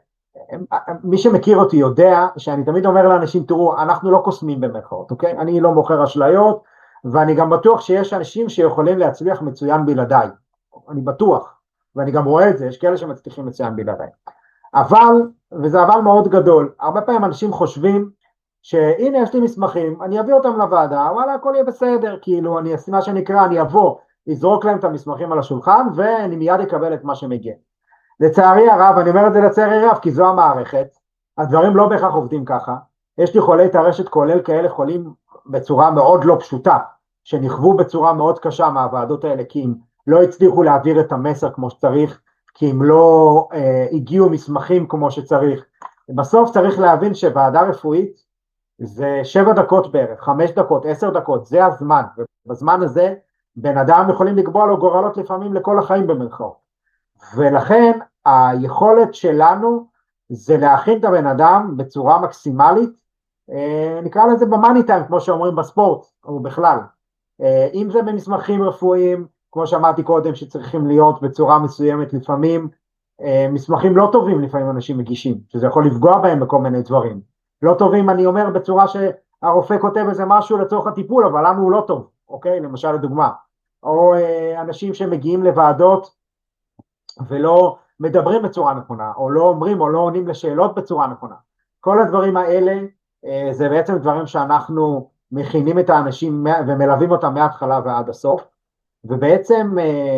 מי שמכיר אותי יודע שאני תמיד אומר לאנשים, תראו, אנחנו לא קוסמים במרכאות, אוקיי? אני לא מוכר אשליות, ואני גם בטוח שיש אנשים שיכולים להצליח מצוין בלעדיי, אני בטוח, ואני גם רואה את זה, יש כאלה שמצליחים מצוין בלעדיי. אבל, וזה אבל מאוד גדול, הרבה פעמים אנשים חושבים שהנה יש לי מסמכים, אני אביא אותם לוועדה, וואלה הכל יהיה בסדר, כאילו אני אעשה מה שנקרא, אני אבוא, לזרוק להם את המסמכים על השולחן, ואני מיד אקבל את מה שמגיע. לצערי הרב, אני אומר את זה לצערי הרב, כי זו המערכת, הדברים לא בהכרח עובדים ככה, יש לי חולי טרשת כולל כאלה חולים בצורה מאוד לא פשוטה, שנכוו בצורה מאוד קשה מהוועדות האלה, כי הם לא הצליחו להעביר את המסר כמו שצריך, כי הם לא אה, הגיעו מסמכים כמו שצריך. בסוף צריך להבין שוועדה רפואית, זה שבע דקות בערך, חמש דקות, עשר דקות, זה הזמן, ובזמן הזה, בן אדם יכולים לקבוע לו גורלות לפעמים לכל החיים במרכאות, ולכן היכולת שלנו זה להכין את הבן אדם בצורה מקסימלית, נקרא לזה במאני טיים, כמו שאומרים בספורט, או בכלל, אם זה במסמכים רפואיים, כמו שאמרתי קודם, שצריכים להיות בצורה מסוימת לפעמים, מסמכים לא טובים לפעמים אנשים מגישים, שזה יכול לפגוע בהם בכל מיני דברים, לא טובים אני אומר בצורה שהרופא כותב איזה משהו לצורך הטיפול, אבל לנו הוא לא טוב, אוקיי? למשל לדוגמה, או אנשים שמגיעים לוועדות ולא מדברים בצורה נכונה, או לא אומרים או לא עונים לשאלות בצורה נכונה. כל הדברים האלה זה בעצם דברים שאנחנו מכינים את האנשים ומלווים אותם מההתחלה ועד הסוף, ובעצם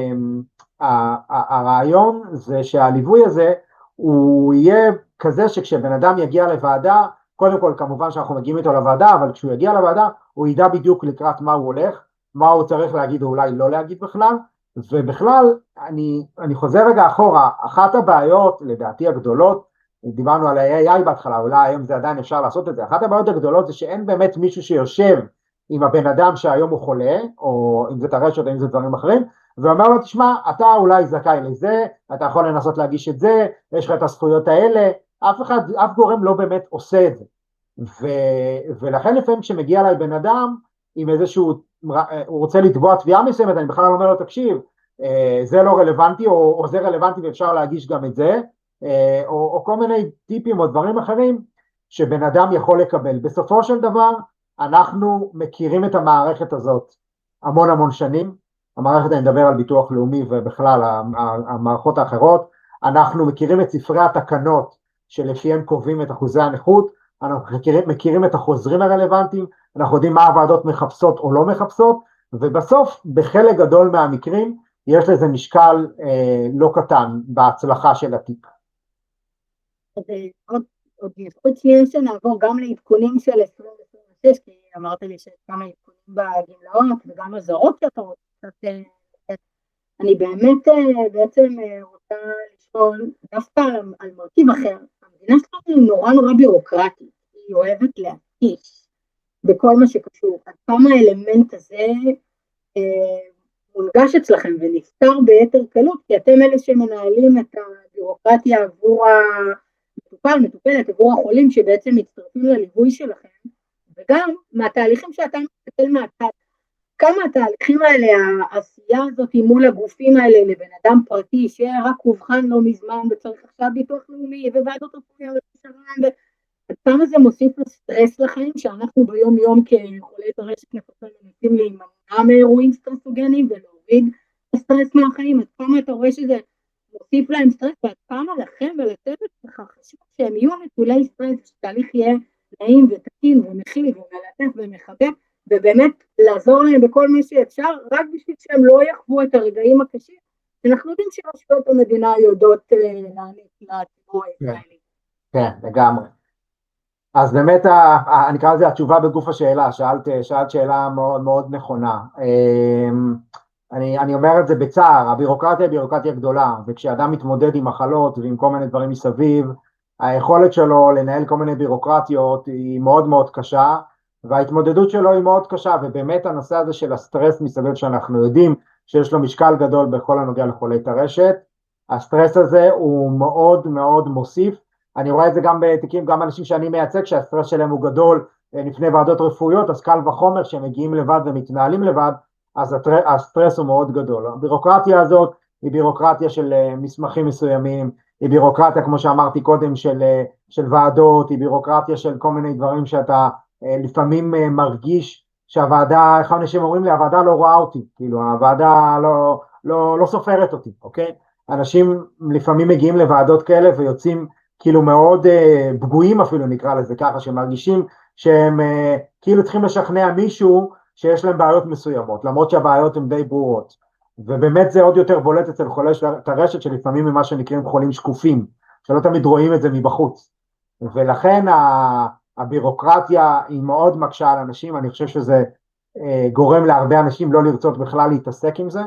הרעיון זה שהליווי הזה הוא יהיה כזה שכשבן אדם יגיע לוועדה, קודם כל כמובן שאנחנו מגיעים איתו לוועדה, אבל כשהוא יגיע לוועדה הוא ידע בדיוק לקראת מה הוא הולך, מה הוא צריך להגיד או אולי לא להגיד בכלל, ובכלל אני, אני חוזר רגע אחורה, אחת הבעיות לדעתי הגדולות, דיברנו על ה-איי איי בהתחלה, אולי היום זה עדיין אפשר לעשות את זה, אחת הבעיות הגדולות זה שאין באמת מישהו שיושב עם הבן אדם שהיום הוא חולה, או אם זה טרשת או אם זה דברים אחרים, ואומר לו, תשמע, אתה אולי זכאי לזה, אתה יכול לנסות להגיש את זה, יש לך את הזכויות האלה, אף אחד, אף גורם לא באמת עושה את זה, ו, ולכן לפעמים כשמגיע אליי בן אדם, עם איזשהו, הוא רוצה לתבוע תביעה מסוימת, אני בכלל אומר לו, תקשיב, זה לא רלוונטי, או, או זה רלוונטי ואפשר להגיש גם את זה, או, או כל מיני טיפים או דברים אחרים, שבן אדם יכול לקבל. בסופו של דבר, אנחנו מכירים את המערכת הזאת המון המון שנים, המערכת אני מדבר על ביטוח לאומי ובכלל המערכות האחרות, אנחנו מכירים את ספרי התקנות שלפיהם קובעים את אחוזי הנכות, אנחנו מכירים, מכירים את החוזרים הרלוונטיים, אנחנו יודעים מה הוועדות מחפשות או לא מחפשות, ובסוף בחלק גדול מהמקרים יש לזה משקל אה, לא קטן בהצלחה של התיק. עוד, עוד נפחות שנייה שנעבור גם לעדכונים של עשרים עשרים ושש, כי אמרת לי שיש כמה עדכונים בגמלאות וגם הזרות שאתה רוצה, אני באמת בעצם רוצה לשאול דווקא על, על מרכיב אחר. המדינה שלנו נורא נורא בירוקרטית, היא אוהבת להקיש בכל מה שקשור, עד כמה האלמנט הזה אה, מונגש אצלכם ונפתר ביתר קלות, כי אתם אלה שמנהלים את הבירוקרטיה עבור המטופל, מטופלת, עבור החולים שבעצם מצטרפים לליווי שלכם, וגם מהתהליכים שאתה מסתכל מהצד, כמה התהליכים האלה, העשייה הזאת מול הגופים האלה לבן אדם פרטי, שרק הובחן לא מזמן וצריך עכשיו ביטוח לאומי וועדות רפואיות ושר"ם, כמה זה מוסיף לסטרס לכם, שאנחנו ביום יום כחולי טרשת נפוצה מנסים להימנע מאירועים סטרסוגנים ולהוריד סטרס מהחיים, עד כמה אתה רואה שזה מוסיף להם סטרס, ועד כמה לכם ולצוות שלך חשוב שהם יהיו נטולי סטרס, שתהליך יהיה נעים ותקין ומכיל ומלטף ומחבק, ובאמת לעזור להם בכל מה שאפשר, רק בשביל שהם לא יחוו את הרגעים הקשים, אנחנו יודעים שרשויות המדינה יודעות להעניק לציבור הישראלי. כן, לגמרי. אז באמת, אני אקרא לזה התשובה בגוף השאלה, שאלת, שאלת שאלה מאוד מאוד נכונה. אני, אני אומר את זה בצער, הבירוקרטיה היא בירוקרטיה גדולה, וכשאדם מתמודד עם מחלות ועם כל מיני דברים מסביב, היכולת שלו לנהל כל מיני בירוקרטיות היא מאוד מאוד קשה, וההתמודדות שלו היא מאוד קשה, ובאמת הנושא הזה של הסטרס מסביב שאנחנו יודעים שיש לו משקל גדול בכל הנוגע לחולי טרשת, הסטרס הזה הוא מאוד מאוד מוסיף, אני רואה את זה גם בתיקים, גם אנשים שאני מייצג, שהסטרס שלהם הוא גדול לפני ועדות רפואיות, אז קל וחומר שהם מגיעים לבד ומתנהלים לבד, אז הסטרס הוא מאוד גדול. הבירוקרטיה הזאת היא בירוקרטיה של מסמכים מסוימים, היא בירוקרטיה כמו שאמרתי קודם של, של ועדות, היא בירוקרטיה של כל מיני דברים שאתה לפעמים מרגיש שהוועדה, איך אנשים אומרים לי, הוועדה לא רואה אותי, כאילו הוועדה לא, לא, לא סופרת אותי, אוקיי? אנשים לפעמים מגיעים לוועדות כאלה ויוצאים כאילו מאוד אה, פגועים אפילו נקרא לזה ככה, שמרגישים שהם אה, כאילו צריכים לשכנע מישהו שיש להם בעיות מסוימות, למרות שהבעיות הן די ברורות, ובאמת זה עוד יותר בולט אצל חולי טרשת שלפעמים ממה שנקראים חולים שקופים, שלא תמיד רואים את זה מבחוץ, ולכן הבירוקרטיה היא מאוד מקשה על אנשים, אני חושב שזה אה, גורם להרבה אנשים לא לרצות בכלל להתעסק עם זה,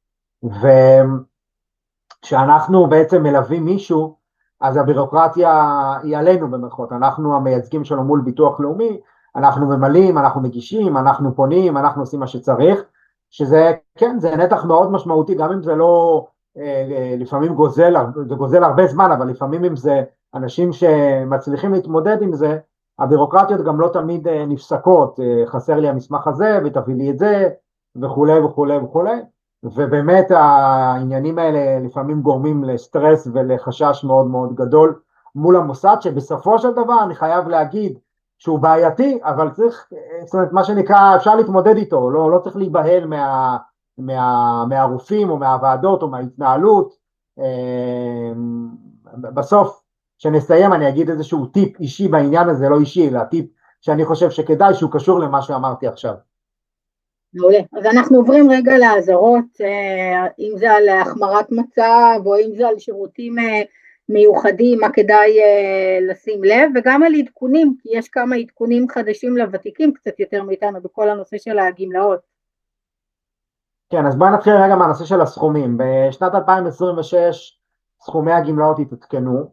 וכשאנחנו בעצם מלווים מישהו, אז הבירוקרטיה היא עלינו במרכאות, אנחנו המייצגים שלו מול ביטוח לאומי, אנחנו ממלאים, אנחנו מגישים, אנחנו פונים, אנחנו עושים מה שצריך, שזה, כן, זה נתח מאוד משמעותי, גם אם זה לא, אה, לפעמים גוזל, זה גוזל הרבה זמן, אבל לפעמים אם זה אנשים שמצליחים להתמודד עם זה, הבירוקרטיות גם לא תמיד אה, נפסקות, אה, חסר לי המסמך הזה, ותביא לי את זה, וכו' וכו' וכו'. ובאמת העניינים האלה לפעמים גורמים לסטרס ולחשש מאוד מאוד גדול מול המוסד, שבסופו של דבר אני חייב להגיד שהוא בעייתי, אבל צריך, זאת אומרת, מה שנקרא, אפשר להתמודד איתו, לא, לא צריך להיבהל מה, מה, מהרופאים או מהוועדות או מההתנהלות. בסוף, כשנסיים אני אגיד איזשהו טיפ אישי בעניין הזה, לא אישי, אלא טיפ שאני חושב שכדאי שהוא קשור למה שאמרתי עכשיו. מעולה. אז אנחנו עוברים רגע לעזרות, אם זה על החמרת מצב, או אם זה על שירותים מיוחדים, מה כדאי לשים לב, וגם על עדכונים, כי יש כמה עדכונים חדשים לוותיקים, קצת יותר מאיתנו, בכל הנושא של הגמלאות. כן, אז בואי נתחיל רגע מהנושא של הסכומים. בשנת אלפיים עשרים ושש, סכומי הגמלאות התעדכנו,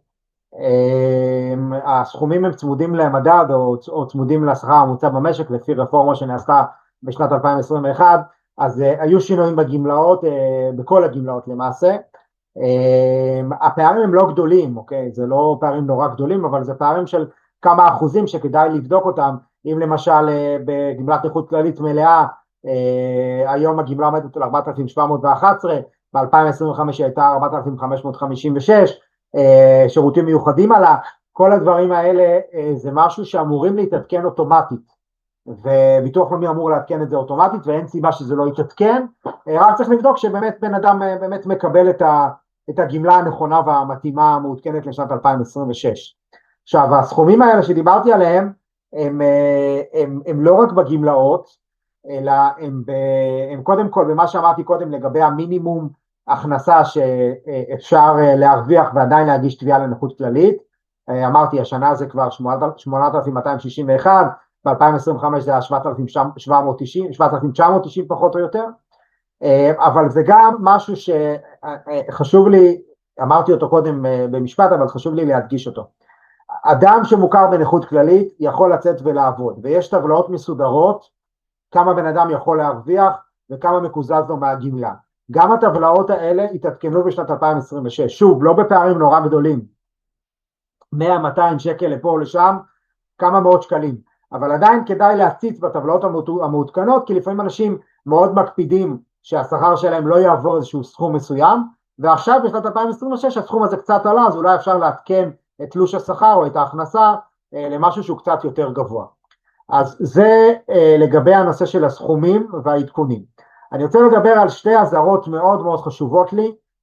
הסכומים הם צמודים למדד, או, או צמודים לשכר הממוצע במשק, לפי רפורמה שנעשתה, בשנת אלפיים עשרים ואחת, אז uh, היו שינויים בגמלאות, uh, בכל הגמלאות למעשה, uh, הפערים הם לא גדולים, אוקיי? זה לא פערים נורא גדולים, אבל זה פערים של כמה אחוזים שכדאי לבדוק אותם, אם למשל uh, בגמלת איכות כללית מלאה, uh, היום הגמלה עומדת על ארבעת אלפים שבע מאות ואחת עשרה, ב-אלפיים עשרים וחמש הייתה ארבעת אלפים חמש מאות חמישים ושש, uh, שירותים מיוחדים עלה, כל הדברים האלה uh, זה משהו שאמורים להתעדכן אוטומטית, וביטוח לאומי אמור להתקן את זה אוטומטית, ואין סיבה שזה לא יתעדכן, רק צריך לבדוק שבאמת בן אדם באמת מקבל את, ה, את הגמלה הנכונה והמתאימה המעודכנת לשנת אלפיים עשרים ושש. עכשיו, הסכומים האלה שדיברתי עליהם, הם, הם, הם לא רק בגמלאות, אלא הם, ב, הם קודם כל, במה שאמרתי קודם לגבי המינימום הכנסה שאפשר להרוויח ועדיין להגיש תביעה לנכות כללית, אמרתי, השנה זה כבר שמונת אלפים מאתיים שישים ואחת, ב-אלפיים עשרים וחמש זה היה שבעת אלפים תשע מאות תשעים פחות או יותר, אבל זה גם משהו שחשוב לי, אמרתי אותו קודם במשפט, אבל חשוב לי להדגיש אותו. אדם שמוכר בנכות כללית יכול לצאת ולעבוד, ויש טבלאות מסודרות, כמה בן אדם יכול להרוויח וכמה מקוזז לו מהגמלה. גם הטבלאות האלה התעדכנו בשנת אלפיים עשרים ושש, שוב, לא בפערים נורא גדולים, מאה מאתיים שקל לפה או לשם, כמה מאות שקלים. אבל עדיין כדאי להציץ בטבלאות המעודכנות, כי לפעמים אנשים מאוד מקפידים שהשכר שלהם לא יעבור איזשהו סכום מסוים, ועכשיו בשנת אלפיים עשרים ושש הסכום הזה קצת עלה, אז אולי אפשר להתקן את תלוש השכר או את ההכנסה אה, למשהו שהוא קצת יותר גבוה. אז זה אה, לגבי הנושא של הסכומים והעדכונים. אני רוצה לדבר על שתי אזהרות מאוד מאוד חשובות לי,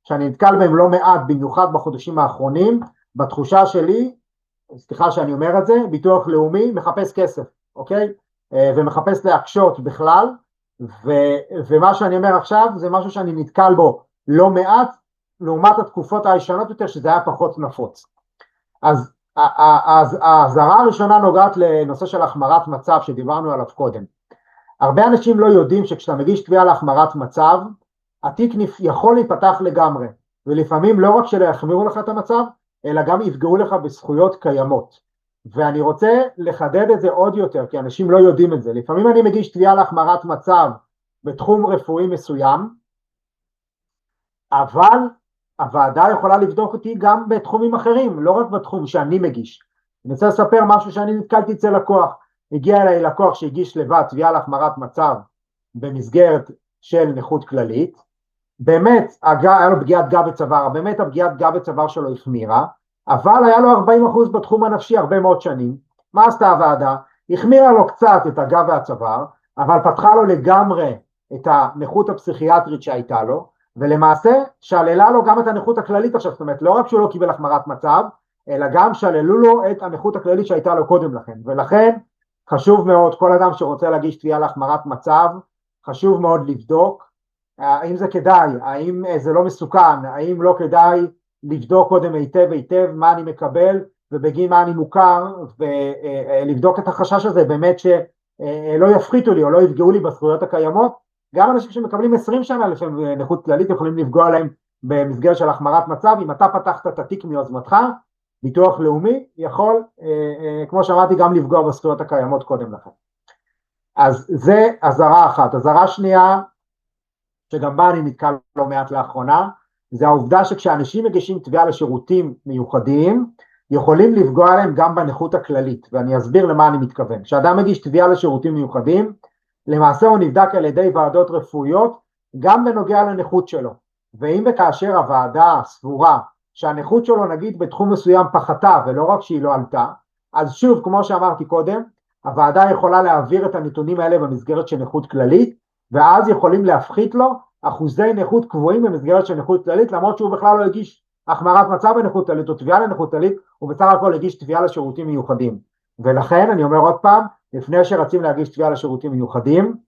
שאני נתקל בהם לא מעט, במיוחד בחודשים האחרונים, בתחושה שלי, סליחה שאני אומר את זה, ביטוח לאומי מחפש כסף, אוקיי? ומחפש להקשות בכלל, ו- ומה שאני אומר עכשיו זה משהו שאני נתקל בו לא מעט, לעומת התקופות הישנות יותר שזה היה פחות נפוץ. אז ההזרה הראשונה נוגעת לנושא של החמרת מצב שדיברנו עליו קודם. הרבה אנשים לא יודעים שכשאתה מגיש תביעה להחמרת מצב, התיק יכול להיפתח לגמרי, ולפעמים לא רק שלא יחמירו לך את המצב, אלא גם יפגעו לך בזכויות קיימות. ואני רוצה לחדד את זה עוד יותר, כי אנשים לא יודעים את זה. לפעמים אני מגיש תביעה להחמרת מצב בתחום רפואי מסוים, אבל הוועדה יכולה לבדוק אותי גם בתחומים אחרים, לא רק בתחום שאני מגיש. אני רוצה לספר משהו שאני נתקלתי אצל לקוח. הגיע אליי לקוח שהגיש לבד תביעה להחמרת מצב במסגרת של נכות כללית, באמת היה לו פגיעת גב וצוואר, באמת הפגיעת גב וצוואר שלו החמירה, אבל היה לו ארבעים אחוז בתחום הנפשי הרבה מאוד שנים. מה עשתה הוועדה? החמירה לו קצת את הגב והצוואר, אבל פתחה לו לגמרי את הנכות הפסיכיאטרית שהייתה לו, ולמעשה שללה לו גם את הנכות הכללית עכשיו, זאת אומרת לא רק שהוא לא קיבל החמרת מצב, אלא גם שללו לו את הנכות הכללית שהייתה לו קודם לכן. ולכן חשוב מאוד, כל אדם שרוצה להגיש תביעה להחמרת מצב, חשוב מאוד לבדוק האם זה כדאי, האם זה לא מסוכן, האם לא כדאי לבדוק קודם היטב היטב מה אני מקבל ובגין מה אני מוכר, ולבדוק את החשש הזה באמת שלא יפחיתו לי או לא יפגעו לי בזכויות הקיימות. גם אנשים שמקבלים עשרים שנה לפעמים נכות כללית יכולים לפגוע להם במסגרת של החמרת מצב. אם אתה פתחת את התיק מיוזמתך, ביטוח לאומי יכול, כמו שאמרתי, גם לפגוע בזכויות הקיימות קודם לכן. אז זה הזרה אחת. הזרה שנייה, שגם בה אני נתקל לא מעט לאחרונה, זה העובדה שכשאנשים מגישים תביעה לשירותים מיוחדים, יכולים לפגוע להם גם בנכות הכללית, ואני אסביר למה אני מתכוון. כשאדם מגיש תביעה לשירותים מיוחדים, למעשה הוא נבדק על ידי ועדות רפואיות, גם בנוגע לנכות שלו, ואם וכאשר הוועדה סבורה שהנכות שלו נגיד בתחום מסוים פחתה, ולא רק שהיא לא עלתה, אז שוב, כמו שאמרתי קודם, הוועדה יכולה להעביר את הנתונים האלה במסגרת של נכות כללית, ואז יכולים להפחית לו אחוזי נכות קבועים במסגרת של נכות כללית, למרות שהוא בכלל לא הגיש החמרת מצב בנכות כללית או תביעה לנכות כללית, הוא בסך הכל הגיש תביעה לשירותים מיוחדים. ולכן אני אומר עוד פעם, לפני שרצים להגיש תביעה לשירותים מיוחדים,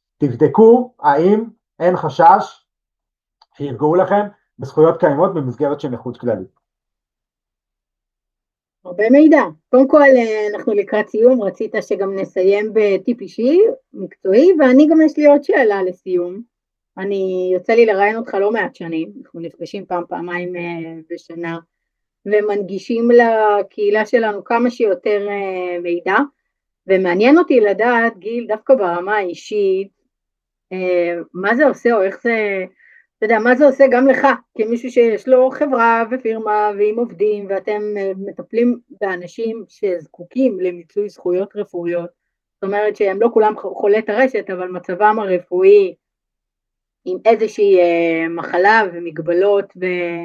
תבדקו האם אין חשש שיפגעו לכם בזכויות קיימות במסגרת של נכות כללית. הרבה מידע. קודם כל אנחנו לקראת סיום, רצית שגם נסיים בטיפ אישי, מקצועי, ואני גם יש לי עוד שאלה לסיום. אני יוצא לי לראיין אותך לא מעט שנים, אנחנו נפגשים פעם פעמיים בשנה, ומנגישים לקהילה שלנו כמה שיותר מידע, ומעניין אותי לדעת, גיל, דווקא ברמה האישית, מה זה עושה או איך זה, אתה יודע, מה זה עושה גם לך, כמישהו שיש לו חברה ופירמה ועם עובדים, ואתם מטפלים באנשים שזקוקים למיצוי זכויות רפואיות, זאת אומרת שהם לא כולם חולי טרשת, אבל מצבם הרפואי עם איזושהי מחלה ומגבלות ו...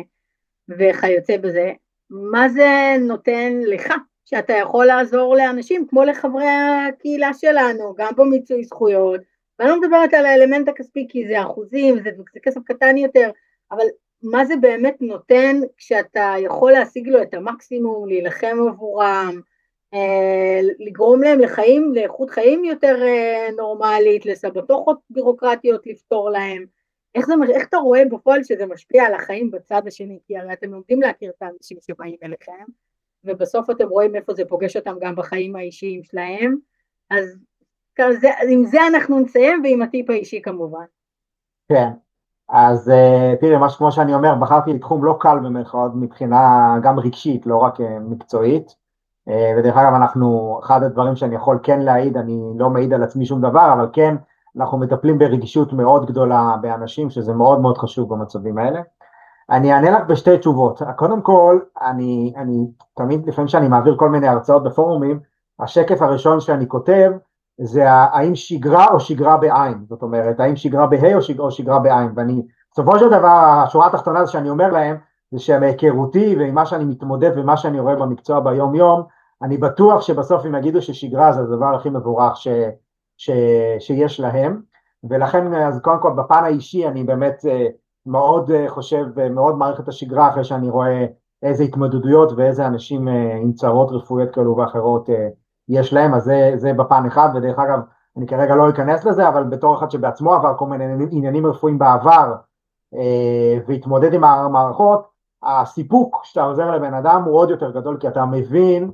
וכיוצא בזה, מה זה נותן לך, שאתה יכול לעזור לאנשים כמו לחברי הקהילה שלנו, גם במיצוי זכויות, ואני לא מדברת על האלמנט הכספי כי זה אחוזים, זה, זה כסף קטן יותר, אבל מה זה באמת נותן כשאתה יכול להשיג לו את המקסימום, להילחם עבורם, אה, לגרום להם לחיים, לאיכות חיים יותר אה, נורמלית, לסבתוכות בירוקרטיות לפתור להם, איך, זה, איך אתה רואה בפועל שזה משפיע על החיים בצד השני, כי הרי אתם לומדים להכיר את האנשים שבאים אליכם, ובסוף אתם רואים איפה זה פוגש אותם גם בחיים האישיים שלהם, אז כזה, עם זה אנחנו נסיים, ועם הטיפ האישי כמובן. כן, אז תראי, מה כמו שאני אומר, בחרתי לתחום לא קל במרכאות, מבחינה גם רגשית, לא רק מקצועית, ודרך אגב אנחנו, אחד הדברים שאני יכול כן להעיד, אני לא מעיד על עצמי שום דבר, אבל כן, אנחנו מטפלים ברגישות מאוד גדולה באנשים, שזה מאוד מאוד חשוב במצבים האלה. אני אענה לך בשתי תשובות. קודם כל, אני, אני תמיד, לפעמים שאני מעביר כל מיני הרצאות בפורומים, השקף הראשון שאני כותב, זה האם שגרה או שגרה בעין, זאת אומרת, האם שגרה בהי או שגרה, או שגרה בעין, ואני, בסופו של דבר, השורה התחתונה שאני אומר להם, זה שמהיכרותי ומה שאני מתמודד ומה שאני רואה במקצוע ביום יום, אני בטוח שבסוף אם יגידו ששגרה זה הדבר הכי מבורך ש, ש, שיש להם, ולכן אז קודם כל בפן האישי אני באמת מאוד חושב, מאוד מעריך את השגרה אחרי שאני רואה איזה התמודדויות ואיזה אנשים עם צרות רפואיות כאלו ואחרות יש להם, אז זה, זה בפן אחד, ודרך אגב, אני כרגע לא אכנס לזה, אבל בתור אחד שבעצמו עבר כל מיני עניינים רפואיים בעבר, והתמודד עם המערכות, הסיפוק שאתה עוזר לבן אדם הוא עוד יותר גדול, כי אתה מבין,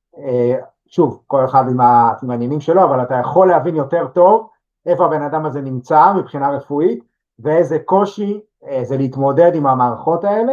שוב, כל אחד עם העניינים שלו, אבל אתה יכול להבין יותר טוב איפה הבן אדם הזה נמצא מבחינה רפואית, ואיזה קושי זה להתמודד עם המערכות האלה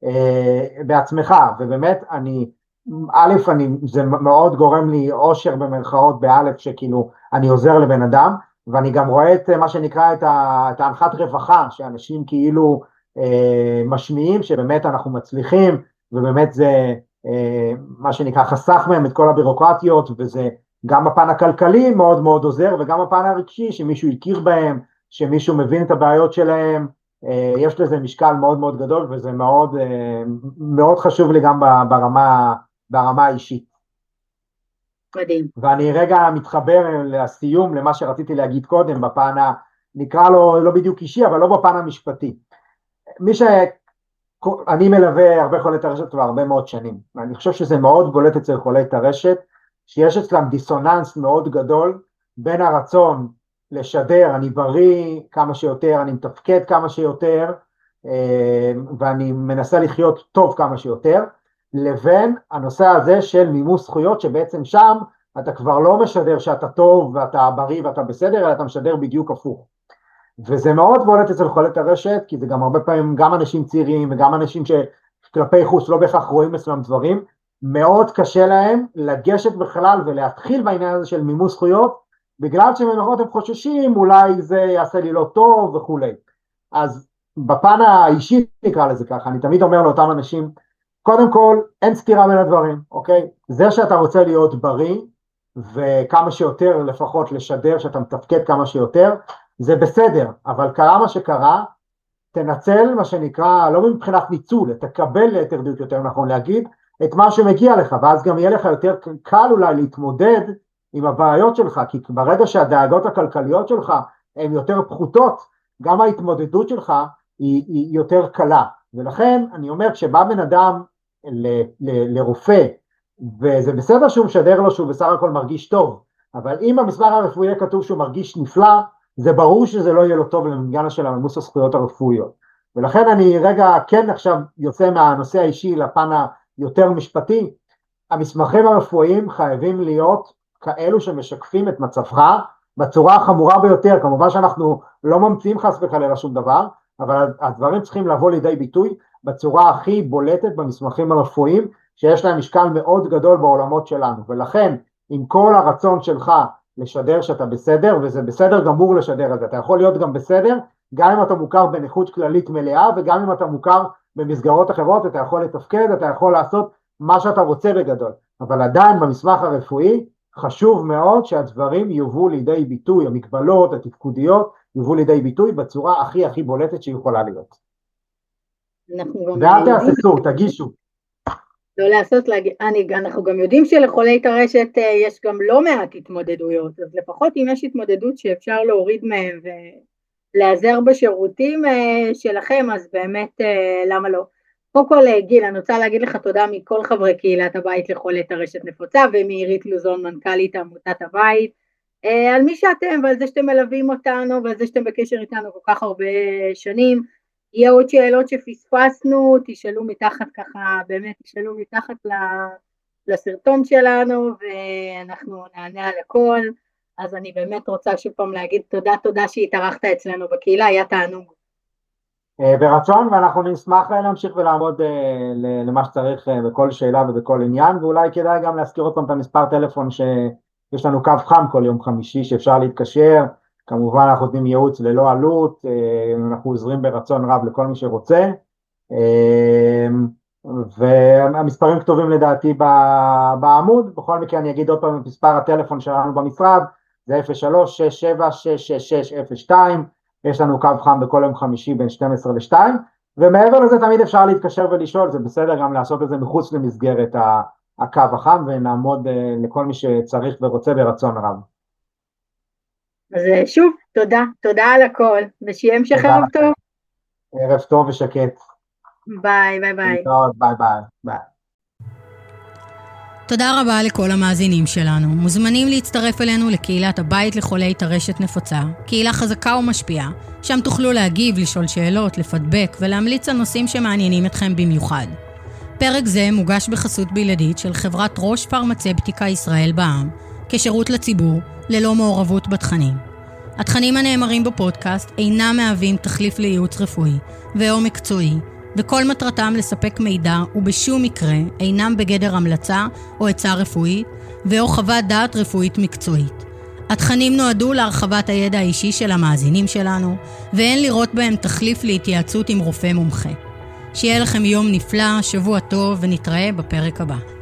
בעצמך, ובאמת אני, א', אני, זה מאוד גורם לי אושר במרכאות באלף, שכאילו אני עוזר לבן אדם, ואני גם רואה את מה שנקרא את, ה, את ההנחת רווחה, שאנשים כאילו אה, משמיעים, שבאמת אנחנו מצליחים, ובאמת זה אה, מה שנקרא חסך מהם את כל הבירוקרטיות, וזה גם הפן הכלכלי מאוד מאוד עוזר, וגם הפן הרגשי, שמישהו יכיר בהם, שמישהו מבין את הבעיות שלהם, אה, יש לזה משקל מאוד מאוד גדול, וזה מאוד, אה, מאוד חשוב לי גם ברמה, ברמה האישית. מדהים. ואני רגע מתחבר לסיום למה שרציתי להגיד קודם, בפן, נקרא לו לא בדיוק אישי, אבל לא בפן המשפטי. מי ש... אני מלווה הרבה חולי טרשת כבר הרבה מאוד שנים, ואני חושב שזה מאוד בולט אצל חולי טרשת, שיש אצלם דיסוננס מאוד גדול, בין הרצון לשדר, אני בריא כמה שיותר, אני מתפקד כמה שיותר, ואני מנסה לחיות טוב כמה שיותר, לבין הנושא הזה של מימוש זכויות, שבעצם שם אתה כבר לא משדר שאתה טוב ואתה בריא ואתה בסדר, אלא אתה משדר בדיוק הפוך. וזה מאוד בולט אצל חולי טרשת, כי זה גם הרבה פעמים גם אנשים צעירים וגם אנשים שכלפי חוץ לא בהכרח רואים אצלם דברים, מאוד קשה להם לגשת בכלל ולהתחיל בעניין הזה של מימוש זכויות, בגלל שמנחות הם חוששים, אולי זה יעשה לי לא טוב וכו'. אז בפן האישי נקרא לזה ככה, אני תמיד אומר לאותם אנשים, קודם כל, אין סתירה בין הדברים, אוקיי? זה שאתה רוצה להיות בריא, וכמה שיותר לפחות לשדר שאתה מתפקד כמה שיותר, זה בסדר, אבל קרה מה שקרה, תנצל מה שנקרא, לא מבחינת ניצול, תקבל ליתר דיוק יותר נכון להגיד, את מה שמגיע לך, ואז גם יהיה לך יותר קל אולי להתמודד עם הבעיות שלך, כי ברגע שהדאגות הכלכליות שלך הן יותר פחותות, גם ההתמודדות שלך היא, היא יותר קלה, ולכן אני אומר, כשבא בן אדם ל, ל, לרופא, וזה בסדר שהוא משדר לו שהוא בסך הכל מרגיש טוב, אבל אם במסמך הרפואי כתוב שהוא מרגיש נפלא, זה ברור שזה לא יהיה לו טוב למנגנון של מימוש הזכויות הרפואיות. ולכן אני רגע כן עכשיו יוצא מהנושא האישי לפן היותר משפטי, המסמכים הרפואיים חייבים להיות כאלו שמשקפים את מצבך בצורה החמורה ביותר, כמובן שאנחנו לא ממציאים חס וחלילה שום דבר, אבל הדברים צריכים לבוא לידי ביטוי בצורה הכי בולטת במסמכים הרפואיים, שיש להם משקל מאוד גדול בעולמות שלנו, ולכן עם כל הרצון שלך לשדר שאתה בסדר, וזה בסדר גמור לשדר את זה, אתה יכול להיות גם בסדר, גם אם אתה מוכר בנכות כללית מלאה, וגם אם אתה מוכר במסגרות אחרות, אתה יכול לתפקד, אתה יכול לעשות מה שאתה רוצה בגדול, אבל עדיין במסמך הרפואי, חשוב מאוד שהדברים יובאו לידי ביטוי, המגבלות, התפקודיות, יובאו לידי ביטוי בצורה הכי הכי בולטת שיכולה להיות. ואל תעשו, תגישו. לא לעשות, אני, אנחנו גם יודעים שלחולי טרשת יש גם לא מעט התמודדויות, אז לפחות אם יש התמודדות שאפשר להוריד מהם ולעזר בשירותים שלכם, אז באמת למה לא? קודם כל גיל, אני רוצה להגיד לך תודה מכל חברי קהילת הבית לחולי טרשת נפוצה, ומעירית לוזון מנכ"לית עמותת הבית, על מי שאתם ועל זה שאתם מלווים אותנו ועל זה שאתם בקשר איתנו כל כך הרבה שנים. יהיה עוד שאלות שפספסנו, תשאלו מתחת ככה, באמת תשאלו מתחת לסרטון שלנו, ואנחנו נענה על הכל. אז אני באמת רוצה שוב פעם להגיד תודה, תודה שהתארחת אצלנו בקהילה, היה תענוג. ברצון, ואנחנו נשמח להמשיך ולעמוד למה שצריך בכל שאלה ובכל עניין, ואולי כדאי גם להזכיר עוד פעם את המספר טלפון שיש לנו קו חם כל יום חמישי שאפשר להתקשר, כמובן אנחנו נותנים ייעוץ ללא עלות, אנחנו עוזרים ברצון רב לכל מי שרוצה, והמספרים כתובים לדעתי בעמוד, בכל מקרה אני אגיד עוד פעם מספר הטלפון שלנו במשרד, זה אפס שלוש שש שבע שש שש שש אפס שתיים, יש לנו קו חם בכל יום חמישי בין שתים עשרה לשתיים, ומעבר לזה תמיד אפשר להתקשר ולשאול, זה בסדר גם לעשות את זה מחוץ למסגרת הקו החם, ונעמוד לכל מי שצריך ורוצה ברצון רב. אז שוב, תודה, תודה על הכל, ושיהיה המשך ערב טוב. ערב טוב ושקט. ביי, ביי, ביי. ביי, ביי, ביי. תודה רבה לכל המאזינים שלנו. מוזמנים להצטרף אלינו לקהילת הבית לחולי טרשת נפוצה, קהילה חזקה ומשפיעה, שם תוכלו להגיב, לשאול שאלות, לפדבק ולהמליץ על נושאים שמעניינים אתכם במיוחד. פרק זה מוגש בחסות בלעדית של חברת ראש פרמצפטיקה ישראל בע"מ, כשירות לציבור, ללא מעורבות בתכנים. התכנים הנאמרים בפודקאסט אינם מהווים תחליף לייעוץ רפואי ואו מקצועי, וכל מטרתם לספק מידע ובשום מקרה אינם בגדר המלצה או עצה רפואית ואו חוות דעת רפואית מקצועית. התכנים נועדו להרחבת הידע האישי של המאזינים שלנו, ואין לראות בהם תחליף להתייעצות עם רופא מומחה. שיהיה לכם יום נפלא, שבוע טוב, ונתראה בפרק הבא.